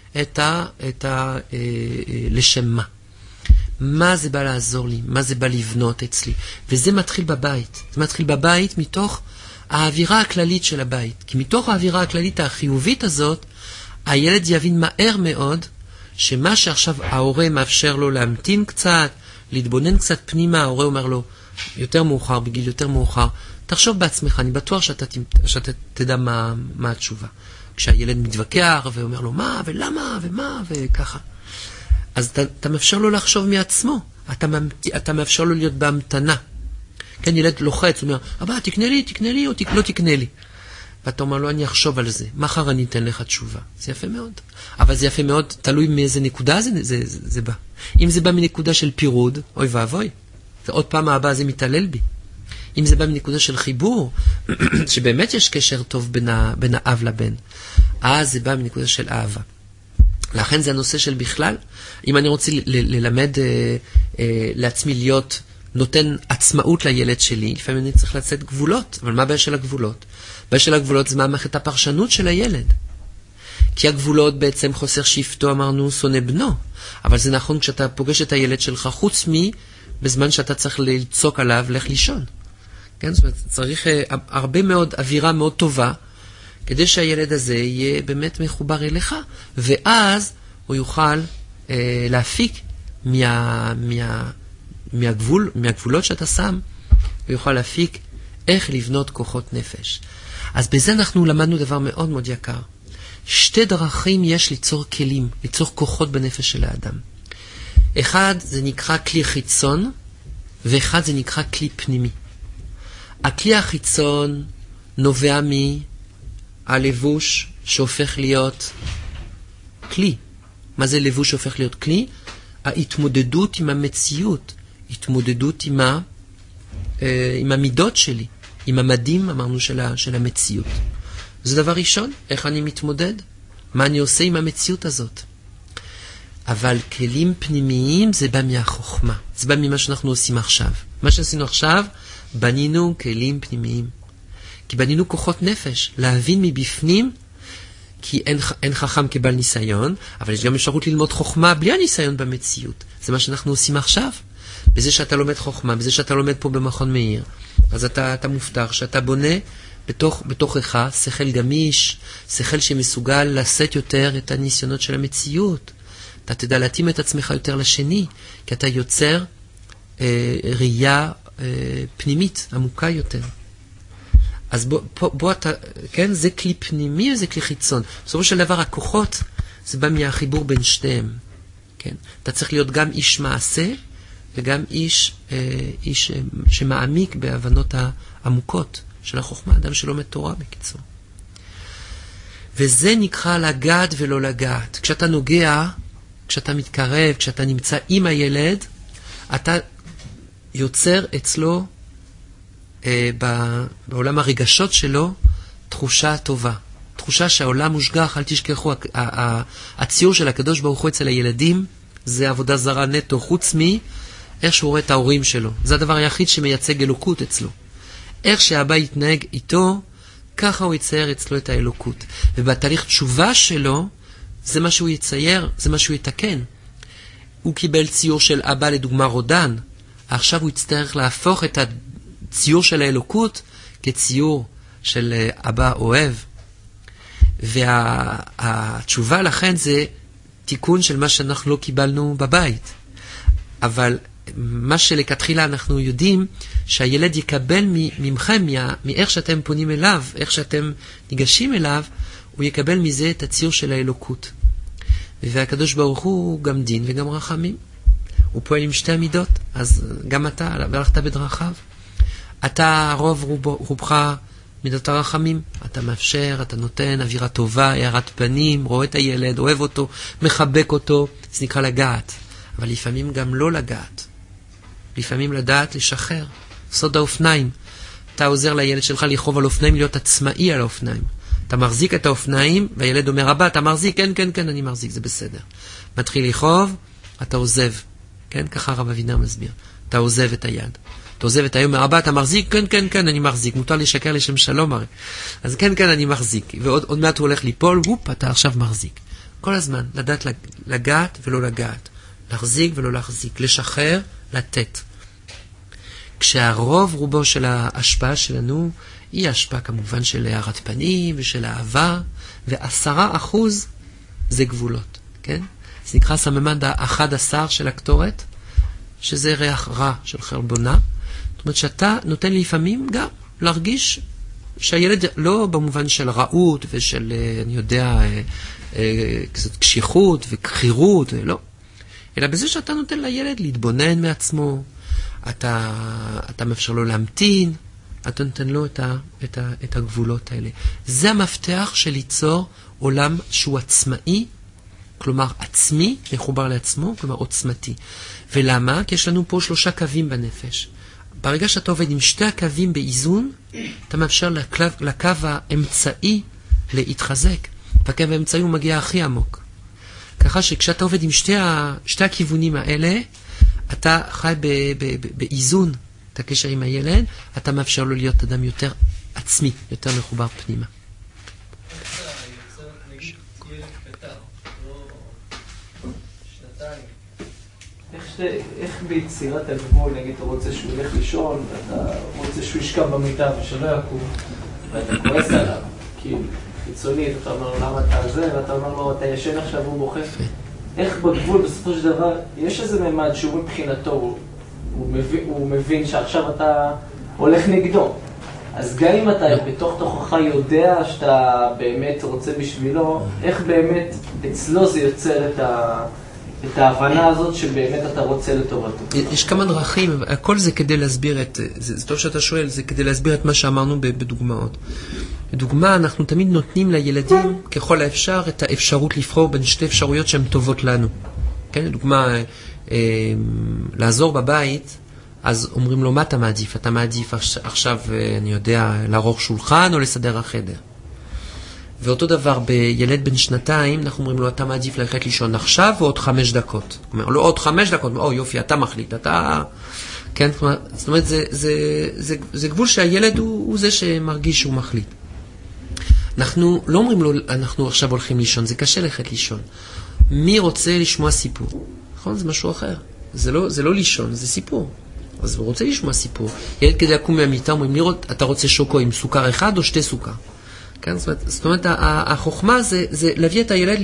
לשם מה. מה זה בא לעזור לי? מה זה בא לבנות אצלי? וזה מתחיל בבית. זה מתחיל בבית מתוך האווירה הכללית של הבית. כי מתוך האווירה הכללית החיובית הזאת, הילד יבין מהר מאוד שמה שעכשיו ההורה מאפשר לו להמתין קצת, להתבונן קצת פנימה, ההורה אומר לו יותר מאוחר, בגיל יותר מאוחר, תחשוב בעצמך, אני בטוח שאתה תדע מה התשובה. כשהילד מתווכח ואומר לו מה ולמה ומה וככה. אז אתה מאפשר לו לחשוב מעצמו, אתה מאפשר לו להיות בהמתנה. כן, ילד לוחץ, הוא אומר, אבא, תקנה לי או לא תקנה לי. ואתה אומר לו, אני אחשוב על זה, מחר אני אתן לך תשובה. זה יפה מאוד. אבל זה יפה מאוד, תלוי מאיזה נקודה זה בא. אם זה בא מנקודה של פירוד, אוי ואבוי, ועוד פעם הבאה זה מתעלל בי. אם זה בא מנקודה של חיבור, שבאמת יש קשר טוב בין האב לבן, אז זה בא מנקודה של אהבה. לכן זה הנושא של בכלל. אם אני רוצה ללמד לעצמי להיות נותן עצמאות לילד שלי, לפעמים אני צריך לצאת גבולות. אבל מה הבעיה של הגבולות? הבעיה של הגבולות זה מערכת הפרשנות של הילד. כי הגבולות בעצם חוסר שבטו, אמרנו, שונא בנו. אבל זה נכון כשאתה פוגש את הילד שלך, חוץ בזמן שאתה צריך לצוק עליו, לך לישון. כן? זאת אומרת, צריך הרבה מאוד, אווירה מאוד טובה, כדי שהילד הזה יהיה באמת מחובר אליך, ואז הוא יוכל להפיק מהגבולות שאתה שם, הוא יוכל להפיק איך לבנות כוחות נפש. אז בזה אנחנו למדנו דבר מאוד מאוד יקר. 2 דרכים יש ליצור כלים, ליצור כוחות בנפש של האדם. אחד זה נקרא כלי חיצון, ואחד זה נקרא כלי פנימי. הכלי החיצון נובע מהלבוש שהופך להיות כלי. מה זה לבוש שהופך להיות כלי? ההתמודדות עם המציאות, התמודדות עם המידות שלי, עם המדים, אמרנו, של המציאות. זה דבר ראשון, איך אני מתמודד? מה אני עושה עם המציאות הזאת? אבל כלים פנימיים זה בא מהחוכמה. זה בא ממה שאנחנו עושים עכשיו. מה שעשינו עכשיו, בנינו כלים פנימיים. כי בנינו כוחות נפש, להבין מבפנים, כי אין חכם כבעל ניסיון, אבל יש גם אפשרות ללמוד חוכמה בלי הניסיון במציאות. זה מה שאנחנו עושים עכשיו. בזה שאתה לומד חוכמה, בזה שאתה לומד פה במכון מאיר, אז אתה מובטח שאתה בונה בתוכך שכל גמיש, שכל שמסוגל לשאת יותר את הניסיונות של המציאות. אתה תדע להתאים את עצמך יותר לשני, כי אתה יוצר ראייה פנימית, עמוקה יותר. אז בוא אתה, כן, זה כלי פנימי וזה כלי חיצון. בסופו של דבר הכוחות, זה בא מהחיבור בין שניהם. כן? אתה צריך להיות גם איש מעשה, וגם איש שמעמיק בהבנות העמוקות של החוכמה, אדם שלומד תורה בקיצור. וזה נקרא לגעת ולא לגעת. כשאתה נוגע, כשאתה מתקרב, כשאתה נמצא עם הילד, אתה יוצר אצלו, בעולם הרגשות שלו, תחושה טובה. תחושה שהעולם מושגח, אל תשכחו, הציור של הקדוש ברוך הוא אצל הילדים, זה עבודה זרה נטו, חוץ איך שהוא רואה את ההורים שלו. זה הדבר היחיד שמייצג אלוקות אצלו. איך שהאבא יתנהג איתו, ככה הוא יצייר אצלו את האלוקות. ובתהליך תשובה שלו, זה מה שהוא יצייר, זה מה שהוא יתקן. הוא קיבל ציור של אבא, לדוגמה רודן, עכשיו הוא יצטרך להפוך את הציור של האלוקות כציור של אבא אוהב. והתשובה לכן זה תיקון של מה שאנחנו לא קיבלנו בבית. אבל מה שלכתחילה אנחנו יודעים, שהילד יקבל ממכם, מאיך שאתם פונים אליו, איך שאתם ניגשים אליו, הוא יקבל מזה את הציור של האלוקות. והקדוש ברוך הוא גם דין וגם רחמים. הוא פועל עם 2 מידות, אז גם אתה, והלכת בדרכיו. אתה רובך מידות הרחמים. אתה מאפשר, אתה נותן אווירה טובה, הערת פנים, רואה את הילד, אוהב אותו, מחבק אותו. זה נקרא לגעת. אבל לפעמים גם לא לגעת. לפעמים לדעת לשחרר. סוד האופניים. אתה עוזר לילד שלך לחוב על אופניים, להיות עצמאי על האופניים. אתה מחזיק את האופניים, והילד אומר, אבא, אתה מחזיק? כן, כן, כן, אני מחזיק, זה בסדר. מתחיל לחוב, אתה עוזב. כן, ככה הרב אבינר מסביר. אתה עוזב את היד. אתה עוזב את היום, אבא, אתה מחזיק? כן, כן, כן, אני מחזיק. מותר לשקר לשם שלום הרי. אז כן, כן, אני מחזיק. ועוד מעט הוא הולך ליפול, אתה עכשיו מחזיק. כל הזמן, לדעת לגעת ולא לגעת. להחזיק ולא להחזיק. לשחרר, לתת. כשהרוב רובו של ההשפעה שלנו, היא השפעה כמובן של הערת פנים ושל אהבה, ו10% זה גבולות, כן? זה נקרא סממן ה-11 של הקטורת, שזה ריח רע של חרבונה. זאת אומרת שאתה נותן לפעמים גם להרגיש שהילד לא במובן של רעות ושל, אני יודע, כזאת קשיחות וכחירות, לא. אלא בזה שאתה נותן לילד להתבונן מעצמו, אתה מאפשר לו להמתין, אתה נותן לו את הגבולות האלה. זה המפתח של ליצור עולם שהוא עצמאי, כלומר עצמי, מחובר לעצמו, כלומר עוצמתי. ולמה? כי יש לנו פה 3 קווים בנפש. ברגע שאתה עובד עם 2 הקווים באיזון, אתה מאפשר לקו האמצעי להתחזק. והקו האמצעי הוא מגיע הכי עמוק. ככה שכשאתה עובד עם שתי הכיוונים האלה, אתה חי באיזון את הקשר עם הילד, אתה מאפשר לו להיות אדם יותר עצמי, יותר מחובר פנימה. איך אתה יוצר, נגיד, ילד קטן, לא שנתיים? איך ביצירת הגבול, נגיד, אתה רוצה שהוא ילך לישון, ואתה רוצה שהוא ישכב במיטה ושלא יקום, ואתה כועס עליו, כאילו, חיצונית, אתה אומר לו למה אתה זה, ואתה אומר לו, אתה ישן עכשיו והוא בוכה. איך בגבול, בסופו של דבר, יש איזה ממד שהוא מבחינתו, הוא מבין שעכשיו אתה הולך נגדו. אז גם אם אתה בתוך תוכך יודע שאתה באמת רוצה בשבילו, איך באמת אצלו זה יוצר את ההבנה הזאת שבאמת אתה רוצה לטובתו? יש כמה דרכים, הכל זה כדי להסביר זה טוב שאתה שואל, זה כדי להסביר את מה שאמרנו בדוגמאות. לדוגמה, אנחנו תמיד נותנים לילדים ככל האפשר את האפשרות לבחור בין 2 אפשרויות שהן טובות לנו. כן? לדוגמה, לעזור בבית, אז אומרים לו, מה אתה מעדיף? אתה מעדיף עכשיו, אני יודע, לערוך שולחן או לסדר החדר. ואותו דבר בילד בן 2, אנחנו אומרים לו, אתה מעדיף ללכת לישון עכשיו או עוד 5 דקות? אומר, לא, עוד 5 דקות, או יופי, אתה מחליט, אתה... כן? זאת אומרת, זה גבול שהילד הוא זה שמרגיש שהוא מחליט. אנחנו לא אומרים לו, אנחנו עכשיו הולכים לישון, זה קשה ללכת לישון. מי רוצה לשמוע סיפור? נכון? זה משהו אחר. זה לא לישון, זה סיפור. אז הוא רוצה לשמוע סיפור. ילד כדי לקום מהמיטה, אומרים, לראות, אתה רוצה שוקו עם סוכר 1 או 2 סוכר? כן? זאת אומרת, החוכמה זה להביא את הילד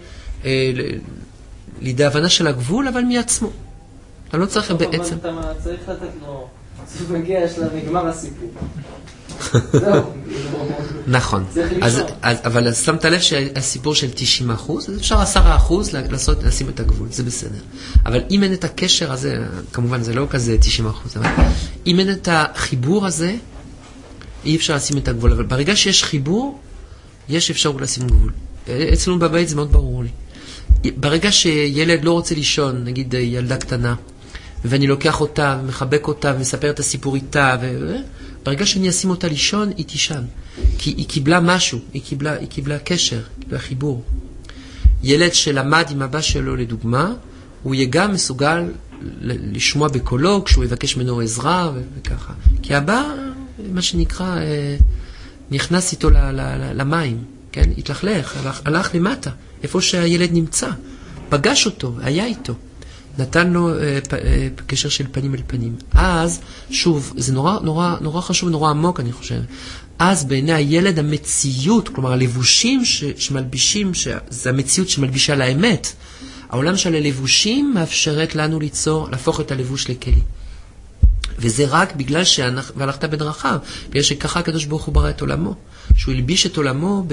לידי הבנה של הגבול, אבל מעצמו. אתה לא צריך בעצם... אתה צריך לתת לו... זה מגיע, יש לה נגמר הסיפור. זהו. נכון. אבל שמת לב שהסיפור של 90%, אז אפשר 10% לשים את הגבול, זה בסדר. אבל אם אין את הקשר הזה, כמובן זה לא כזה 90%, אבל אם אין את החיבור הזה, אי אפשר לשים את הגבול. אבל ברגע שיש חיבור, יש אפשרות לשים גבול. אצלנו בבית זה מאוד ברור לי. ברגע שילד לא רוצה לישון, נגיד ילדה קטנה, ואני לוקח אותה, מחבק אותה, ומספר את הסיפור איתה, ברגע שאני אשים אותה לישון, היא תישן. כי היא קיבלה משהו, היא קיבלה קשר, קיבלה חיבור. ילד שלמד עם אבא שלו, לדוגמה, הוא יהיה גם מסוגל לשמוע בקולו, כשהוא יבקש ממנו עזרה, וככה. כי אבא, מה שנקרא, נכנס איתו למים, כן? התלכלך, הלך למטה, איפה שהילד נמצא. פגש אותו, היה איתו. נתן לו קשר של פנים אל פנים. אז, שוב, זה נורא חשוב, נורא עמוק, אני חושב. אז בעיני הילד המציאות, כלומר הלבושים שמלבישים, זה המציאות שמלבישה לאמת. העולם של הלבושים מאפשרת לנו להפוך את הלבוש לכלי. וזה רק בגלל והלכת בדרכיו, בגלל שככה הקדוש ברוך הוא ברא את עולמו. שהוא ילביש את עולמו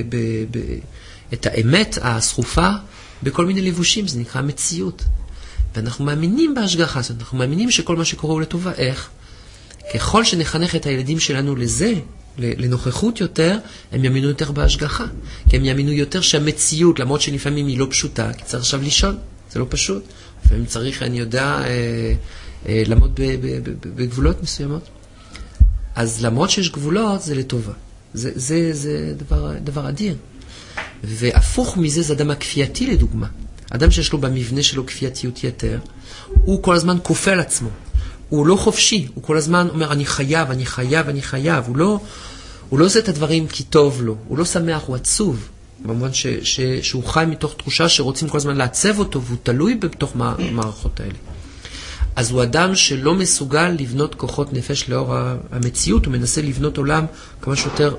את האמת הסחופה בכל מיני לבושים, זה נקרא מציאות. ואנחנו מאמינים בהשגחה הזאת, אנחנו מאמינים שכל מה שקורה הוא לטובה. איך? ככל שנחנך את הילדים שלנו לזה, לנוכחות יותר, הם יאמינו יותר בהשגחה. כי הם יאמינו יותר שהמציאות, למרות שלפעמים היא לא פשוטה, כי צריך עכשיו לישון, זה לא פשוט. לפעמים צריך, אני יודע, לעמוד בגבולות מסוימות. אז למרות שיש גבולות, זה לטובה. זה דבר אדיר. והפוך מזה זה אדם הכפייתי לדוגמה. אדם שיש לו במבנה שלו כפייתיות יתר, הוא כל הזמן כופה על עצמו. הוא לא חופשי, הוא כל הזמן אומר, אני חייב. הוא לא עושה את הדברים כי טוב לו, הוא לא שמח, הוא עצוב. במובן שהוא חי מתוך תחושה שרוצים כל הזמן לעצב אותו, והוא תלוי בתוך המערכות האלה. אז הוא אדם שלא מסוגל לבנות כוחות נפש לאור המציאות, הוא מנסה לבנות עולם כמה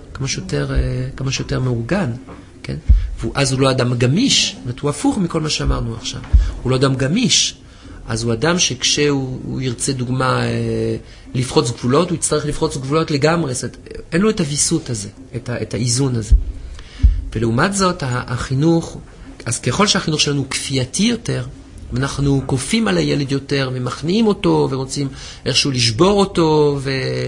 שיותר מאורגן. כן? אז הוא לא אדם גמיש, הוא הפוך מכל מה שאמרנו עכשיו. הוא לא אדם גמיש, אז הוא אדם שכשהוא ירצה דוגמה לפחוץ גבולות, הוא יצטרך לפחוץ גבולות לגמרי, אין לו את הוויסות הזה, את האיזון הזה. ולעומת זאת, החינוך, אז ככל שהחינוך שלנו כפייתי יותר, ואנחנו כופים על הילד יותר, ומכניעים אותו, ורוצים איכשהו לשבור אותו,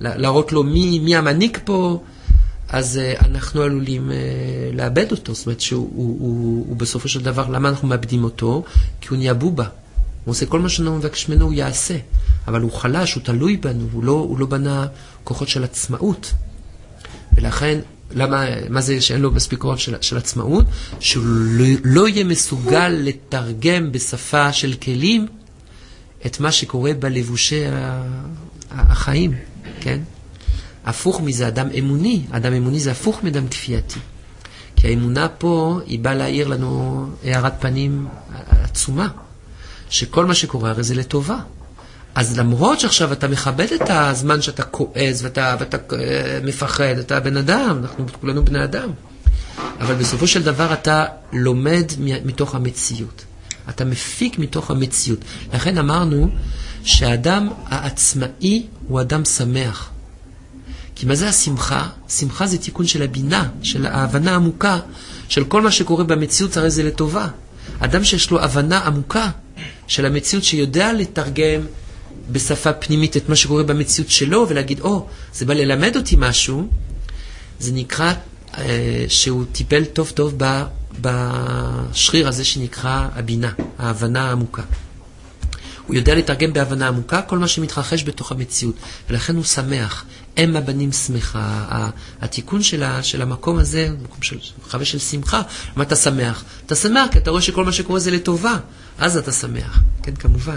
להראות לו מי המנהיג פה, אז אנחנו עלולים לאבד אותו. זאת אומרת שהוא בסופו של דבר, למה אנחנו מאבדים אותו? כי הוא נהיה בובה. הוא עושה כל מה שאנחנו מבקש ממנו, הוא יעשה. אבל הוא חלש, הוא תלוי בנו, הוא לא בנה כוחות של עצמאות. ולכן, מה זה שאין לו מספיק כוחות של עצמאות? שהוא לא יהיה מסוגל לתרגם בשפה של כלים את מה שקורה בלבושי החיים, כן? הפוך מזה, אדם אמוני. אדם אמוני זה הפוך מאדם כפייתי. כי האמונה פה היא באה להעיר לנו הערת פנים עצומה. שכל מה שקורה הרי זה לטובה. אז למרות שעכשיו אתה מכבד את הזמן שאתה כועס ואתה מפחד, אתה בן אדם, אנחנו כולנו בני אדם. אבל בסופו של דבר אתה לומד מתוך המציאות. אתה מפיק מתוך המציאות. לכן אמרנו שהאדם העצמאי הוא אדם שמח. כי מה זה השמחה? שמחה זה תיקון של הבינה, של ההבנה העמוקה, של כל מה שקורה במציאות הרי זה לטובה. אדם שיש לו הבנה עמוקה של המציאות שיודע לתרגם בשפה פנימית את מה שקורה במציאות שלו ולהגיד, זה בא ללמד אותי משהו, זה נקרא שהוא טיפל טוב טוב בשריר הזה שנקרא הבינה, ההבנה העמוקה. הוא יודע לתרגם בהבנה עמוקה כל מה שמתרחש בתוך המציאות, ולכן הוא שמח. הם הבנים שמחה. התיקון של המקום הזה, מקום של חווה של שמחה, מה אתה שמח? אתה שמח כי אתה רואה שכל מה שקורה זה לטובה, אז אתה שמח. כן, כמובן.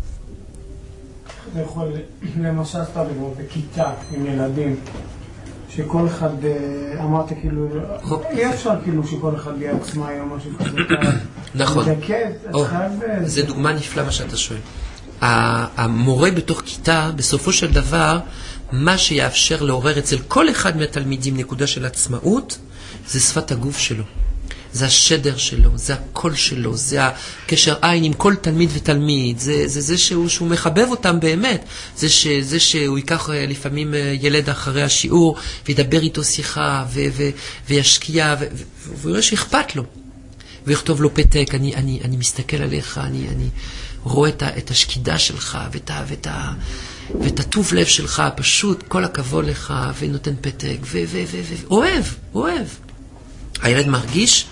זה יכול, למשל, סתם בכיתה עם ילדים, שכל אחד, אמרת כאילו, אי אפשר כאילו שכל אחד יהיה עצמאי או משהו כזה. נכון. זה דוגמה נפלאה מה שאתה שואל. המורה בתוך כיתה, בסופו של דבר, מה שיאפשר לעורר אצל כל אחד מהתלמידים נקודה של עצמאות, זה שפת הגוף שלו. זה השדר שלו, זה הקול שלו, זה הקשר עין עם כל תלמיד ותלמיד, זה שהוא מחבב אותם באמת, זה שהוא ייקח לפעמים ילד אחרי השיעור וידבר איתו שיחה וישקיע, והוא יראה שאכפת לו. ויכתוב לו פתק, אני מסתכל עליך, אני רואה את השקידה שלך ואת הטוב לב שלך, פשוט כל הכבוד לך, ונותן פתק, אוהב. הילד מרגיש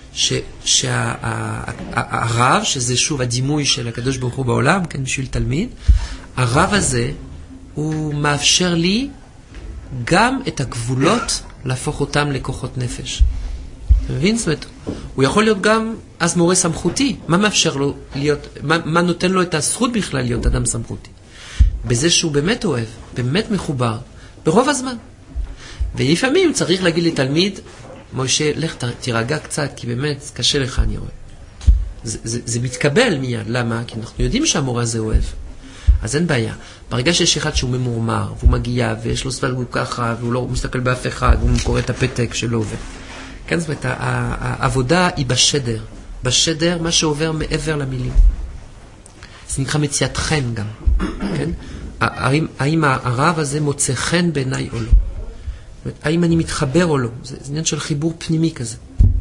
שהרב, שזה שוב הדימוי של הקדוש ברוך הוא בעולם, כן, בשביל תלמיד, הרב הזה הוא מאפשר לי גם את הגבולות להפוך אותם לכוחות נפש. אתה מבין? זאת אומרת, הוא יכול להיות גם אז מורה סמכותי. מה מאפשר לו להיות, מה נותן לו את הזכות בכלל להיות אדם סמכותי? בזה שהוא באמת אוהב, באמת מחובר, ברוב הזמן. ולפעמים צריך להגיד לתלמיד, משה, לך תירגע קצת, כי באמת קשה לך, אני רואה. זה מתקבל מיד. למה? כי אנחנו יודעים שהמורה הזה אוהב. אז אין בעיה. ברגע שיש אחד שהוא ממורמר, והוא מגיע, ויש לו ספלגות ככה, והוא לא מסתכל באף אחד, והוא קורא את הפתק שלו, כן, זאת אומרת, העבודה היא בשדר. בשדר, מה שעובר מעבר למילים. זה נקרא מציאת חן גם. כן? האם הרב הזה מוצא חן בעיניי או לא? האם אני מתחבר או לא? זה עניין של חיבור פנימי כזה.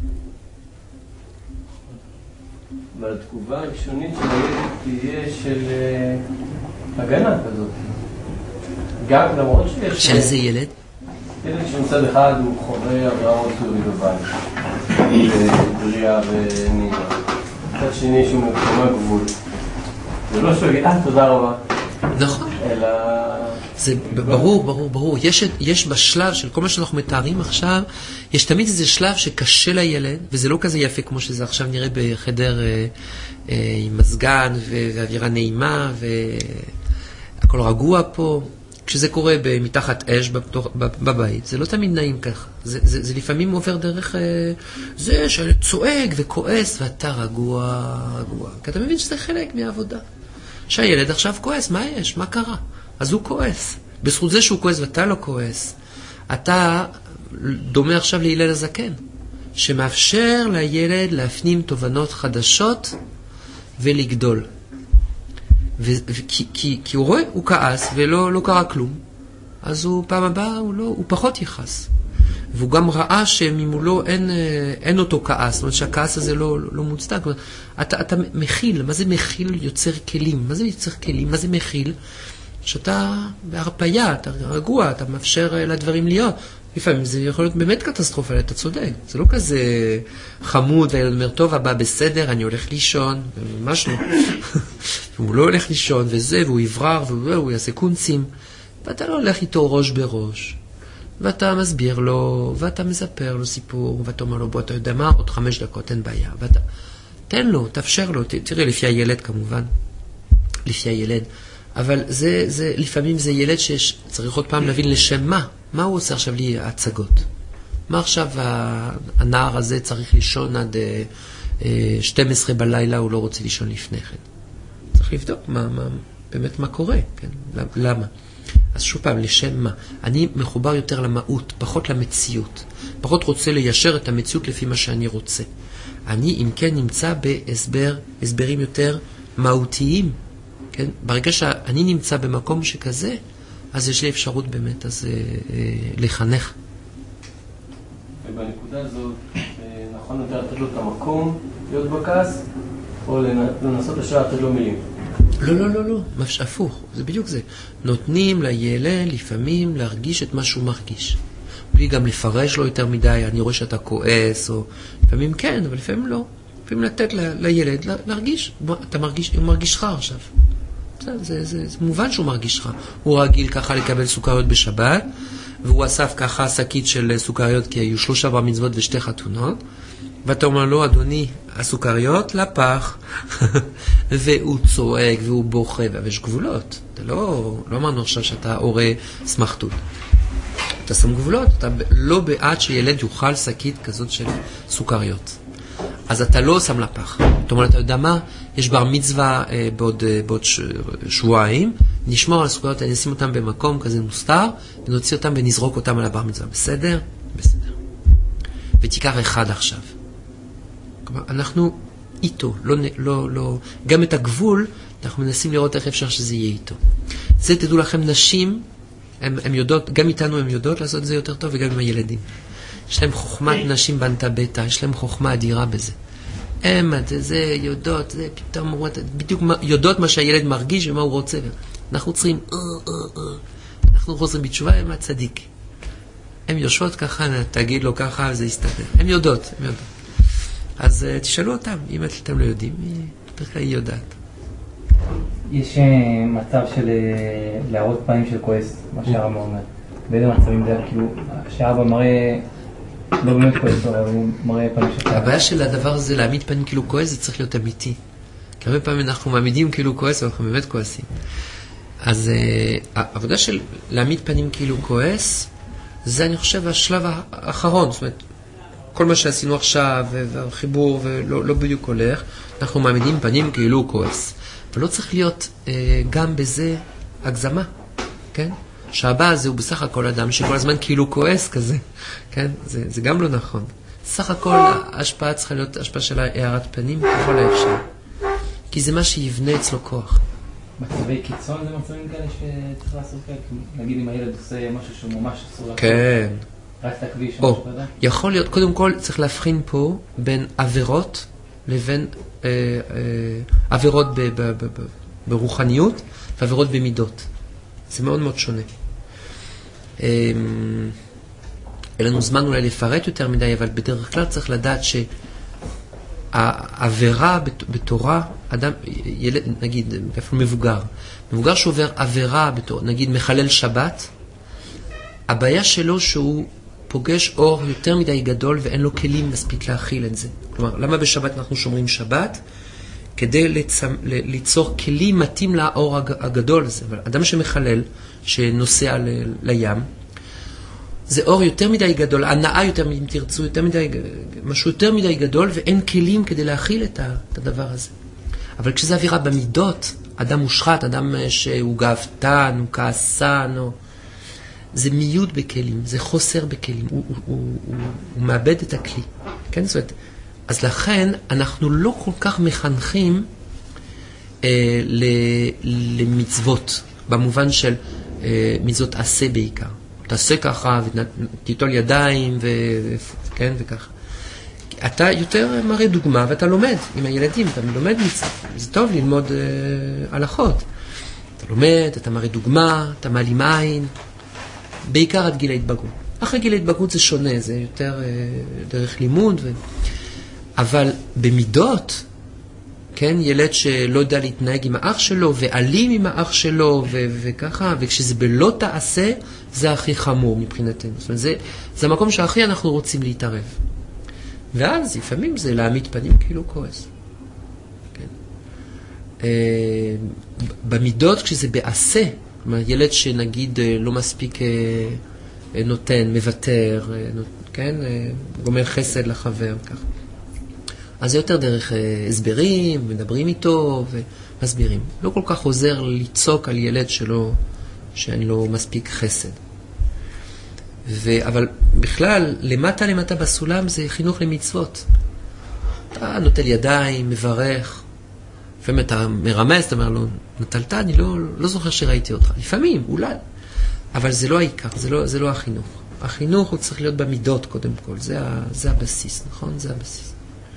אבל התגובה הראשונית של הילד תהיה של הגנה כזאת. גם למרות שיש... של איזה ילד? ילד שמצד אחד הוא חווה עבירות תלוי בבית. בבריאה ונימה. מצד שני שהוא מקומה גבול. זה לא שהוא יגיד, תודה רבה. נכון. אלא... זה ברור. יש בשלב של כל מה שאנחנו מתארים עכשיו, יש תמיד איזה שלב שקשה לילד, וזה לא כזה יפה כמו שזה עכשיו נראה בחדר עם מזגן ואווירה נעימה, והכל רגוע פה. כשזה קורה מתחת אש בבית, זה לא תמיד נעים כך. זה לפעמים עובר דרך זה שהילד צועק וכועס, ואתה רגוע. כי אתה מבין שזה חלק מהעבודה. שהילד עכשיו כועס, מה יש? מה קרה? אז הוא כועס. בזכות זה שהוא כועס ואתה לא כועס, אתה דומה עכשיו להלל הזקן, שמאפשר לילד להפנים תובנות חדשות ולגדול. כי הוא רואה, הוא כעס ולא קרה כלום, אז הוא פעם הבאה הוא פחות יכעס. והוא גם ראה שממולו אין אותו כעס, זאת אומרת שהכעס הזה לא מוצדק. אתה מכיל. מה זה מכיל? יוצר כלים. מה זה יוצר כלים? מה זה מכיל? שאתה בהרפאיה, אתה רגוע, אתה מאפשר לדברים להיות. לפעמים זה יכול להיות באמת קטסטרופה, אתה צודק. זה לא כזה חמוד, והילד אומר, טוב, הבא בסדר, אני הולך לישון, ממש לא. הוא לא הולך לישון, וזה, והוא יברר, והוא יעשה קונצים. ואתה לא הולך איתו ראש בראש. ואתה מסביר לו, ואתה מספר לו סיפור, ואתה אומר לו, בוא, אתה יודע מה, עוד 5 דקות, אין בעיה. ואתה, תן לו, תאפשר לו, תראה, לפי הילד כמובן, לפי הילד. אבל לפעמים זה ילד שצריך עוד פעם להבין לשם מה הוא עושה עכשיו לי הצגות. מה עכשיו הנער הזה צריך לישון עד 12 בלילה, הוא לא רוצה לישון לפני כן. צריך לבדוק באמת מה קורה, כן? למה? אז שוב פעם, לשם מה? אני מחובר יותר למהות, פחות למציאות. פחות רוצה ליישר את המציאות לפי מה שאני רוצה. אני, אם כן, נמצא בהסברים יותר מהותיים. כן? ברגע שאני נמצא במקום שכזה, אז יש לי אפשרות באמת לחנך. ובנקודה הזאת, נכון יותר לתת לו את המקום, להיות בכעס, או לנסות לשעה לתת לו מילים? לא, הפוך, זה בדיוק זה. נותנים לילד לפעמים להרגיש את מה שהוא מרגיש. בלי גם לפרש לו יותר מדי, אני רואה שאתה כועס, או לפעמים כן, אבל לפעמים לא. לפעמים לתת לילד להרגיש, הוא מרגיש לך עכשיו. זה מובן שהוא מרגיש לך. הוא רגיל ככה לקבל סוכריות בשבת, והוא אסף ככה שקית של סוכריות, כי היו 3 בר מצוות ו2 חתונות, ואתה אומר לו, אדוני, הסוכריות לפח, והוא צועק והוא בוכה, ויש גבולות. אתה לא אמרנו עכשיו שאתה הורה סמכתות. אתה שם גבולות, אתה לא בעד שילד יאכל שקית כזאת של סוכריות. אז אתה לא שם לפח. זאת אומרת, אתה יודע מה? יש בר מצווה בעוד שבועיים, נשמור על הסוכריות, נשים אותם במקום כזה מוסתר, ונוציא אותם ונזרוק אותם על הבר מצווה. בסדר? בסדר. ותיקח אחד עכשיו. כלומר, אנחנו איתו, גם את הגבול, אנחנו מנסים לראות איך אפשר שזה יהיה איתו. זה תדעו לכם, נשים, הן יודעות, גם איתנו הן יודעות לעשות את זה יותר טוב, וגם עם הילדים. יש להם חוכמת נשים בנתה ביתה, יש להם חוכמה אדירה בזה. זה יודעות, זה פתאום בדיוק יודעות מה שהילד מרגיש ומה הוא רוצה. אנחנו צריכים, אנחנו חוזרים בתשובה, הם הצדיק. הם יושבות ככה, תגיד לו ככה, וזה יסתדר. הם יודעות. אז תשאלו אותם, אם אתם לא יודעים, היא יודעת. יש מצב של להראות פנים של כועס, מה שהרמב"ם אומר. באיזה מצבים זה, כאילו, שהרמב"ם מראה, לא באמת כועס, אבל הוא מראה פנים של כועס. הבעיה של הדבר הזה, להעמיד פנים כאילו כועס, זה צריך להיות אמיתי. כי הרבה פעמים אנחנו מעמידים כאילו כועס, אבל אנחנו באמת כועסים. אז העבודה של להעמיד פנים כאילו כועס, זה אני חושב השלב האחרון, זאת אומרת, כל מה שעשינו עכשיו, והחיבור, ולא בדיוק הולך, אנחנו מעמידים פנים כאילו כועס. ולא צריך להיות גם בזה הגזמה, כן? שהבא הזה הוא בסך הכל אדם שכל הזמן כאילו כועס כזה, כן? זה גם לא נכון. סך הכל ההשפעה צריכה להיות השפעה של הערת פנים ככל האפשר. כי זה מה שיבנה אצלו כוח. מצבי קיצון זה מצבים כאלה שצריך לעשות כאלה? נגיד אם הילד עושה משהו שהוא ממש אסור לעשות? כן. רק את הכביש או משהו כזה? יכול להיות, קודם כל צריך להבחין פה בין עבירות לבין עבירות ברוחניות ועבירות במידות. זה מאוד מאוד שונה. אין לנו זמן אולי לפרט יותר מדי, אבל בדרך כלל צריך לדעת שהעבירה בתורה, אדם, ילד, נגיד, אפילו מבוגר שעובר עבירה בתורה, נגיד מחלל שבת, הבעיה שלו שהוא פוגש אור יותר מדי גדול ואין לו כלים מספיק להכיל את זה. כלומר, למה בשבת אנחנו שומרים שבת? כדי ליצור כלים מתאים לאור הגדול הזה. אבל אדם שמחלל, שנוסע לים, זה אור יותר מדי גדול, הנאה יותר, אם תרצו, משהו יותר מדי גדול, ואין כלים כדי להכיל את הדבר הזה. אבל כשזה אווירה במידות, אדם מושחת, אדם שהוא גאוותן, הוא כעסן, זה מיוד בכלים, זה חוסר בכלים, הוא מאבד את הכלי. כן, זאת אומרת, אז לכן אנחנו לא כל כך מחנכים למצוות, במובן של מצוות עשה בעיקר. תעשה ככה, ותיטול ידיים, כן, וככה. אתה יותר מראה דוגמה, ואתה לומד עם הילדים, אתה לומד מצוות. זה טוב ללמוד הלכות. אתה לומד, אתה מראה דוגמה, אתה מעלים עין, בעיקר עד גיל ההתבגרות. אחרי גיל ההתבגרות זה שונה, זה יותר דרך לימוד, אבל במידות, כן, ילד שלא יודע להתנהג עם האח שלו, ואלים עם האח שלו, וככה, וכשזה בלא תעשה, זה הכי חמור מבחינתנו. זאת אומרת, זה המקום שהכי אנחנו רוצים להתערב. ואז לפעמים זה להעמיד פנים כאילו כועס. כן. במידות, כשזה בעשה, ילד שנגיד לא מספיק נותן, מוותר, כן, גומר חסד לחבר, ככה. אז זה יותר דרך הסברים, מדברים איתו ומסבירים. לא כל כך עוזר לצעוק על ילד שאין לו מספיק חסד. אבל בכלל, למטה בסולם זה חינוך למצוות. אתה נוטל ידיים, מברך, לפעמים אתה מרמז, אתה אומר לו, נטלת, אני לא זוכר שראיתי אותך. לפעמים, אולי. אבל זה לא העיקר, זה לא החינוך. החינוך הוא צריך להיות במידות קודם כל. זה הבסיס, נכון? זה הבסיס.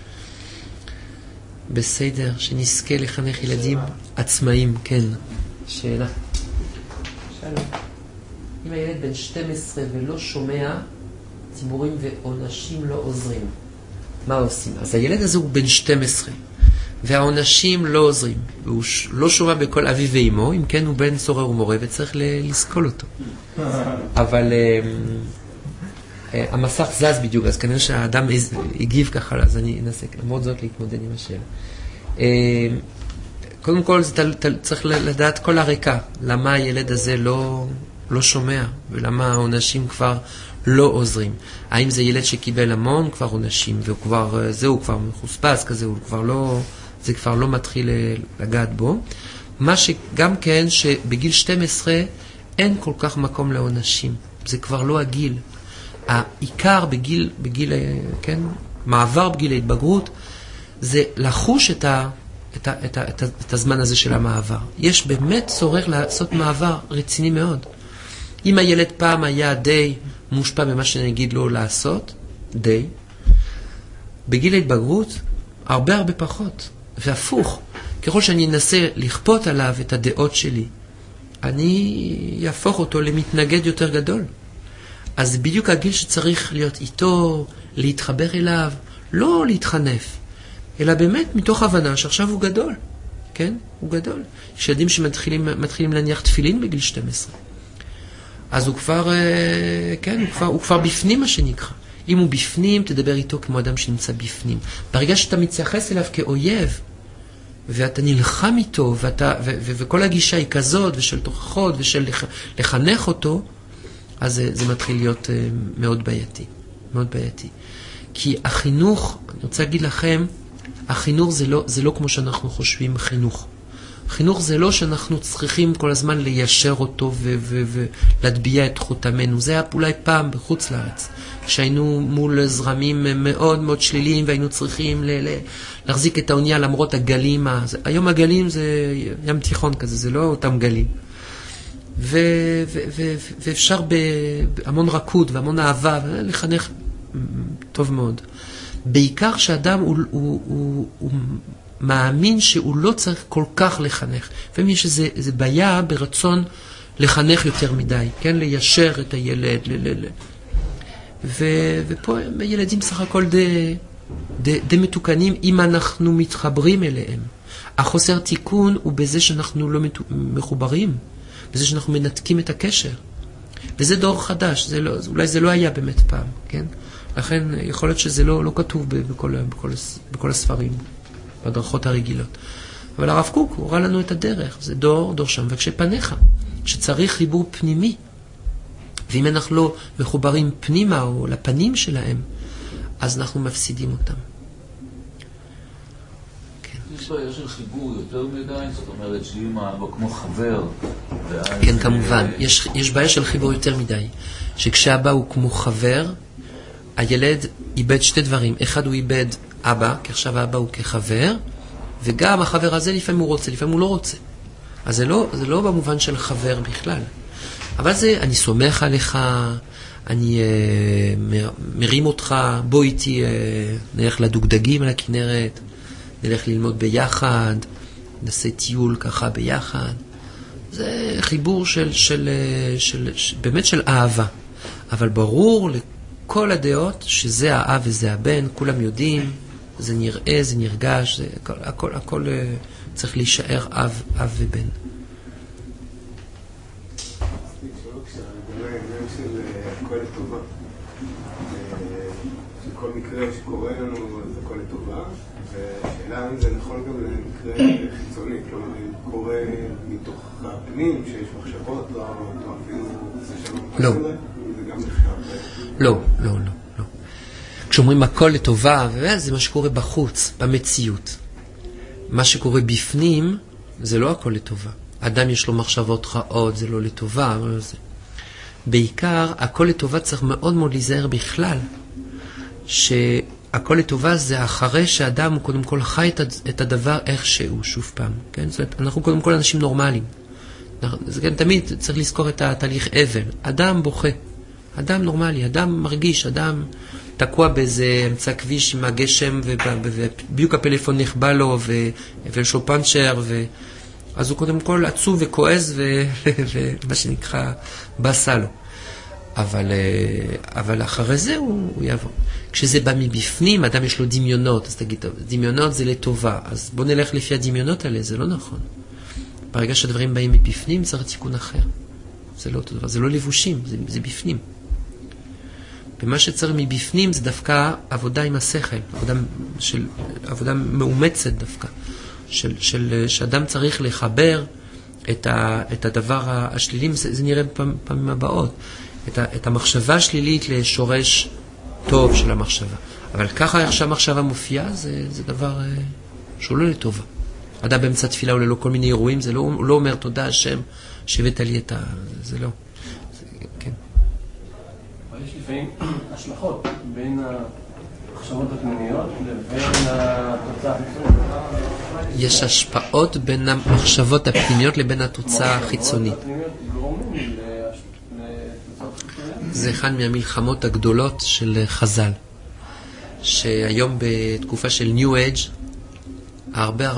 בסדר, שנזכה לחנך ילדים עצמאים, כן. שאלה. שלום. אם הילד בן 12 ולא שומע, ציבורים ועונשים לא עוזרים. מה עושים? אז הילד הזה הוא בן 12, והעונשים לא עוזרים. והוא לא שומע בכל אביו ואימו, אם כן הוא בן סורר ומורה, וצריך לסקול אותו. אבל המסך זז בדיוק, אז כנראה שהאדם הגיב ככה, אז אני אנסה למרות זאת להתמודד עם השאלה. קודם כל, צריך לדעת כל הרקע, למה הילד הזה לא שומע, ולמה העונשים כבר לא עוזרים. האם זה ילד שקיבל המון כבר עונשים, והוא כבר מחוספס כזה, זה כבר לא מתחיל לגעת בו. מה שגם כן, שבגיל 12 אין כל כך מקום לעונשים. זה כבר לא הגיל. העיקר בגיל, כן, מעבר בגיל ההתבגרות, זה לחוש את הזמן הזה של המעבר. יש באמת צורך לעשות מעבר רציני מאוד. אם הילד פעם היה די מושפע במה שנגיד לו לעשות, בגיל ההתבגרות, הרבה פחות. והפוך, ככל שאני אנסה לכפות עליו את הדעות שלי, אני יהפוך אותו למתנגד יותר גדול. אז בדיוק הגיל שצריך להיות איתו, להתחבר אליו, לא להתחנף, אלא באמת מתוך הבנה שעכשיו הוא גדול, כן? הוא גדול. יש ילדים שמתחילים להניח תפילין בגיל 12. אז הוא כבר, כן, הוא כבר בפנים מה שנקרא. אם הוא בפנים, תדבר איתו כמו אדם שנמצא בפנים. ברגע שאתה מתייחס אליו כאויב, ואתה נלחם איתו, וכל הגישה היא כזאת, ושל תוכחות, ושל לחנך אותו, אז זה מתחיל להיות מאוד בעייתי. מאוד בעייתי. כי החינוך, אני רוצה להגיד לכם, החינוך זה לא כמו שאנחנו חושבים חינוך. חינוך זה לא שאנחנו צריכים כל הזמן ליישר אותו ולהטביע את חותמנו. זה היה אולי פעם בחוץ לארץ, כשהיינו מול זרמים מאוד מאוד שליליים, והיינו צריכים להחזיק את האונייה למרות הגלים. היום הגלים זה ים תיכון כזה, זה לא אותם גלים. ואפשר בהמון רכות והמון אהבה לחנך טוב מאוד. בעיקר שאדם הוא מאמין שהוא לא צריך כל כך לחנך. לפעמים יש איזו בעיה ברצון לחנך יותר מדי, כן? ליישר את הילד. ופה ילדים סך הכל די מתוקנים אם אנחנו מתחברים אליהם. החוסר תיקון הוא בזה שאנחנו לא מחוברים, בזה שאנחנו מנתקים את הקשר. וזה דור חדש, אולי זה לא היה באמת פעם, כן? לכן יכול להיות שזה לא כתוב בכל הספרים, בדרכות הרגילות. אבל הרב קוק הורא לנו את הדרך, זה דור שם, וכשפניך, שצריך חיבור פנימי, ואם אנחנו לא מחוברים פנימה או לפנים שלהם, אז אנחנו מפסידים אותם. יש בעיה של חיבור יותר מדי, זאת אומרת שאמא כמו חבר. כן, כמובן. יש בעיה של חיבור יותר מדי. שכשאבא הוא כמו חבר, הילד איבד שתי דברים. אחד, הוא איבד אבא, כי עכשיו האבא הוא כחבר, וגם החבר הזה לפעמים הוא רוצה, לפעמים הוא לא רוצה. אז זה לא במובן של חבר בכלל. אבל זה, אני סומך עליך, אני מרים אותך, בוא איתי, נלך לדוגדגים על הכנרת, נלך ללמוד ביחד, נעשה טיול ככה ביחד. זה חיבור באמת של אהבה. אבל ברור לכל הדעות שזה האב וזה הבן, כולם יודעים, זה נראה, זה נרגש, זה, הכל צריך להישאר אב ובן. כל מקרה שקורה לנו זה הכל לטובה, ושאלה אם זה נכון גם למקרה חיצוני, כלומר אם קורה מתוך הפנים שיש מחשבות או אפילו זה שלא זה גם נחשב. לא. כשאומרים הכל לטובה, זה מה שקורה בחוץ, במציאות. מה שקורה בפנים זה לא הכל לטובה. אדם יש לו מחשבות רעות, זה לא לטובה, אבל זה. בעיקר הכל לטובה צריך מאוד מאוד להיזהר בכלל. שהכל לטובה זה אחרי שאדם הוא קודם כל חי את הדבר איך שהוא, שוב פעם. כן? זאת אומרת, אנחנו קודם כל אנשים נורמליים. זה כן, תמיד צריך לזכור את התהליך אבל. אדם בוכה, אדם נורמלי, אדם מרגיש, אדם תקוע באיזה אמצע כביש עם הגשם, ובדיוק הפלאפון נכבה לו, ויש לו פאנצ'ר, אז הוא קודם כל עצוב וכועס, ומה שנקרא, בסה לו. אבל אחרי זה הוא יעבור. כשזה בא מבפנים, אדם יש לו דמיונות, אז תגיד, דמיונות זה לטובה, אז בוא נלך לפי הדמיונות האלה, זה לא נכון. ברגע שהדברים באים מבפנים, זה תיקון אחר. זה לא אותו דבר, זה לא לבושים, זה בפנים. ומה שצריך מבפנים זה דווקא עבודה עם השכל, עבודה מאומצת דווקא, שאדם צריך לחבר את הדבר השלילי, זה נראה פעמים הבאות, את המחשבה השלילית לשורש טוב של המחשבה. אבל ככה איך שהמחשבה מופיעה, זה דבר שהוא לא לטובה. אדם באמצע תפילה עולה לו כל מיני אירועים, הוא לא אומר תודה השם שהבאת לי את זה לא. כן. אבל יש לפעמים השלכות בין המחשבות הפנימיות לבין התוצאה החיצונית. יש השפעות בין המחשבות הפנימיות לבין התוצאה החיצונית. זה אחד מהמלחמות הגדולות של חז"ל. שהיום בתקופה של New Age, הרבה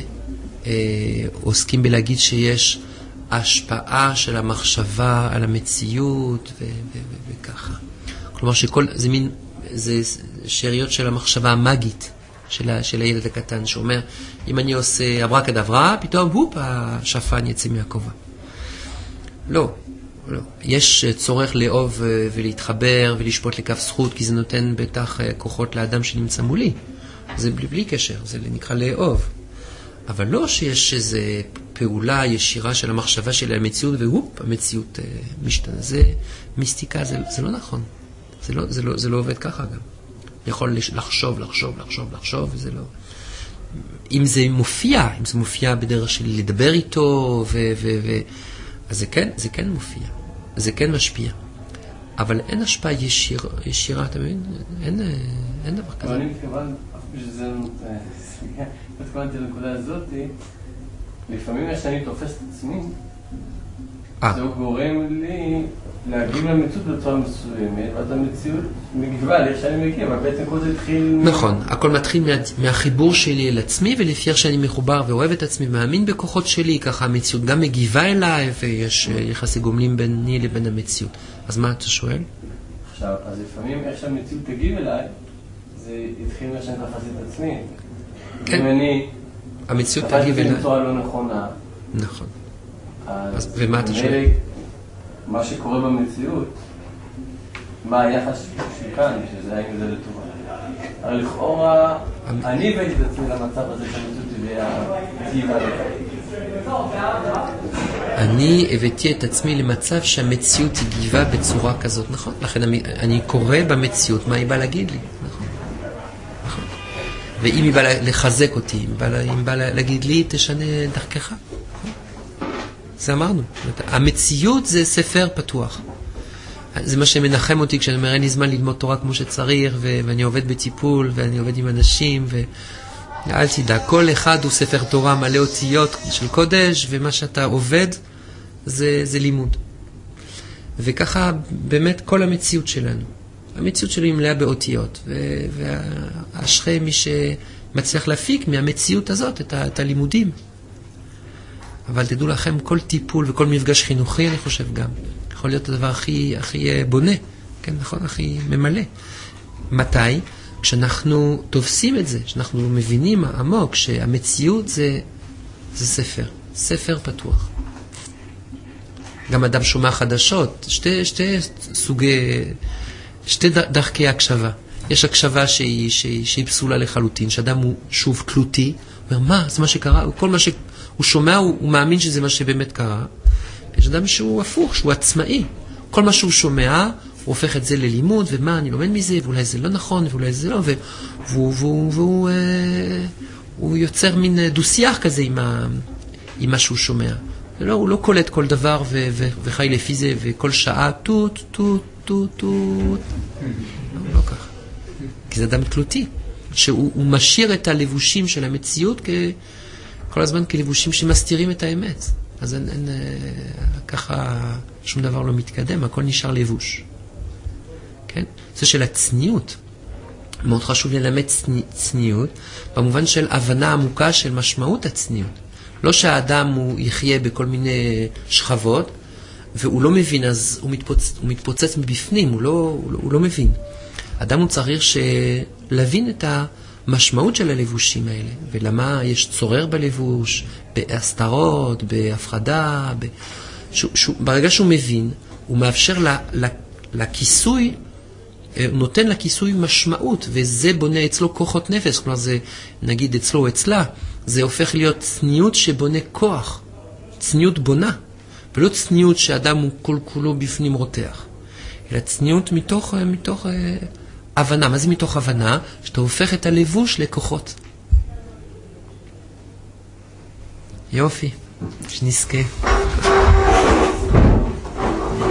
עוסקים בלהגיד שיש השפעה של המחשבה על המציאות וככה. כלומר זה שאריות של המחשבה המאגית של הילד הקטן, שאומר, אם אני עושה אברקדברה, פתאום השפן יצא מהכובע. לא. יש צורך לאהוב ולהתחבר ולשפוט לכף זכות, כי זה נותן בטח כוחות לאדם שנמצא מולי. זה בלי קשר, זה נקרא לאהוב. אבל לא שיש איזו פעולה ישירה של המחשבה של המציאות, המציאות משתנה. זה מיסטיקה, זה לא נכון. זה לא עובד ככה גם. יכול לחשוב, וזה לא. אם זה מופיע בדרך שלי לדבר איתו, אז זה כן מופיע. זה כן משפיע. אבל אין השפעה ישירה, אתה מבין? אין דבר כזה. אבל אני מתכוון, שזה התכוונתי לנקודה הזאת, לפעמים שאני תופס את עצמי, זה גורם לי להגיב למציאות בצורה מסוימת, ואז המציאות מגיבה לי איך שאני מגיע, אבל בעצם כל זה התחיל... נכון, הכל מתחיל מהחיבור שלי אל עצמי, ולפי איך שאני מחובר ואוהב את עצמי, מאמין בכוחות שלי, ככה המציאות גם מגיבה אליי, ויש יחסי גומלים ביני לבין המציאות. אז מה אתה שואל? עכשיו, אז לפעמים איך שהמציאות תגיב אליי, זה התחיל מה שאני תפס את עצמי. כן. אם אני המציאות תגיב אליי. בצורה לא נכונה. נכון. אז ומה אתה שואל? מה שקורה במציאות, מה היחס שכאן, שזה האם זה לטובה. הרי לכאורה, אני הבאתי את עצמי למצב הזה שהמציאות תגיבה אני הבאתי את עצמי למצב שהמציאות הגיבה בצורה כזאת, נכון? לכן אני קורא במציאות מה היא באה להגיד לי, נכון. ואם היא באה לחזק אותי, אם היא באה להגיד לי, תשנה דרכך. זה אמרנו. המציאות זה ספר פתוח. זה מה שמנחם אותי כשאני אומר, אין לי זמן ללמוד תורה כמו שצריך, ואני עובד בטיפול, ואני עובד עם אנשים, אל תדע, כל אחד הוא ספר תורה מלא אותיות של קודש, ומה שאתה עובד זה לימוד. וככה באמת כל המציאות שלנו. המציאות שלנו היא מלאה באותיות, והאשרי מי שמצליח להפיק מהמציאות הזאת את הלימודים. אבל תדעו לכם, כל טיפול וכל מפגש חינוכי, אני חושב גם, יכול להיות הדבר הכי בונה, כן, נכון, הכי ממלא. מתי? כשאנחנו תופסים את זה, כשאנחנו מבינים עמוק שהמציאות זה ספר פתוח. גם אדם שומע חדשות, שתי דרכי הקשבה. יש הקשבה שהיא פסולה לחלוטין, שאדם הוא שוב תלותי, אומר, מה? זה מה שקרה? כל מה שהוא שומע, הוא מאמין שזה מה שבאמת קרה. יש אדם שהוא הפוך, שהוא עצמאי. כל מה שהוא שומע, הוא הופך את זה ללימוד, ומה, אני לומד מזה, ואולי זה לא נכון, ואולי זה לא, והוא יוצר מין דו-שיח כזה עם מה שהוא שומע. הוא לא קולט כל דבר וחי לפי זה, וכל שעה, טוט. לא ככה. כי זה אדם תלותי, שהוא משאיר את הלבושים של המציאות כל הזמן כלבושים שמסתירים את האמת. אז אין ככה שום דבר לא מתקדם, הכל נשאר לבוש. כן? זה של הצניעות. מאוד חשוב ללמד צניעות, במובן של הבנה עמוקה של משמעות הצניעות. לא שהאדם הוא יחיה בכל מיני שכבות, והוא לא מבין, אז הוא מתפוצץ מבפנים, הוא לא מבין. אדם הוא צריך להבין את המשמעות של הלבושים האלה, ולמה יש צורר בלבוש, בהסתרות, בהפחדה, ברגע שהוא מבין, הוא מאפשר לכיסוי, הוא נותן לכיסוי משמעות, וזה בונה אצלו כוחות נפש, כלומר זה נגיד אצלו או אצלה, זה הופך להיות צניעות שבונה כוח, צניעות בונה, ולא צניעות שאדם הוא כל כולו בפנים רותח, אלא צניעות מתוך הבנה. מה זה מתוך הבנה? שאתה הופך את הלבוש לכוחות. יופי, שנזכה.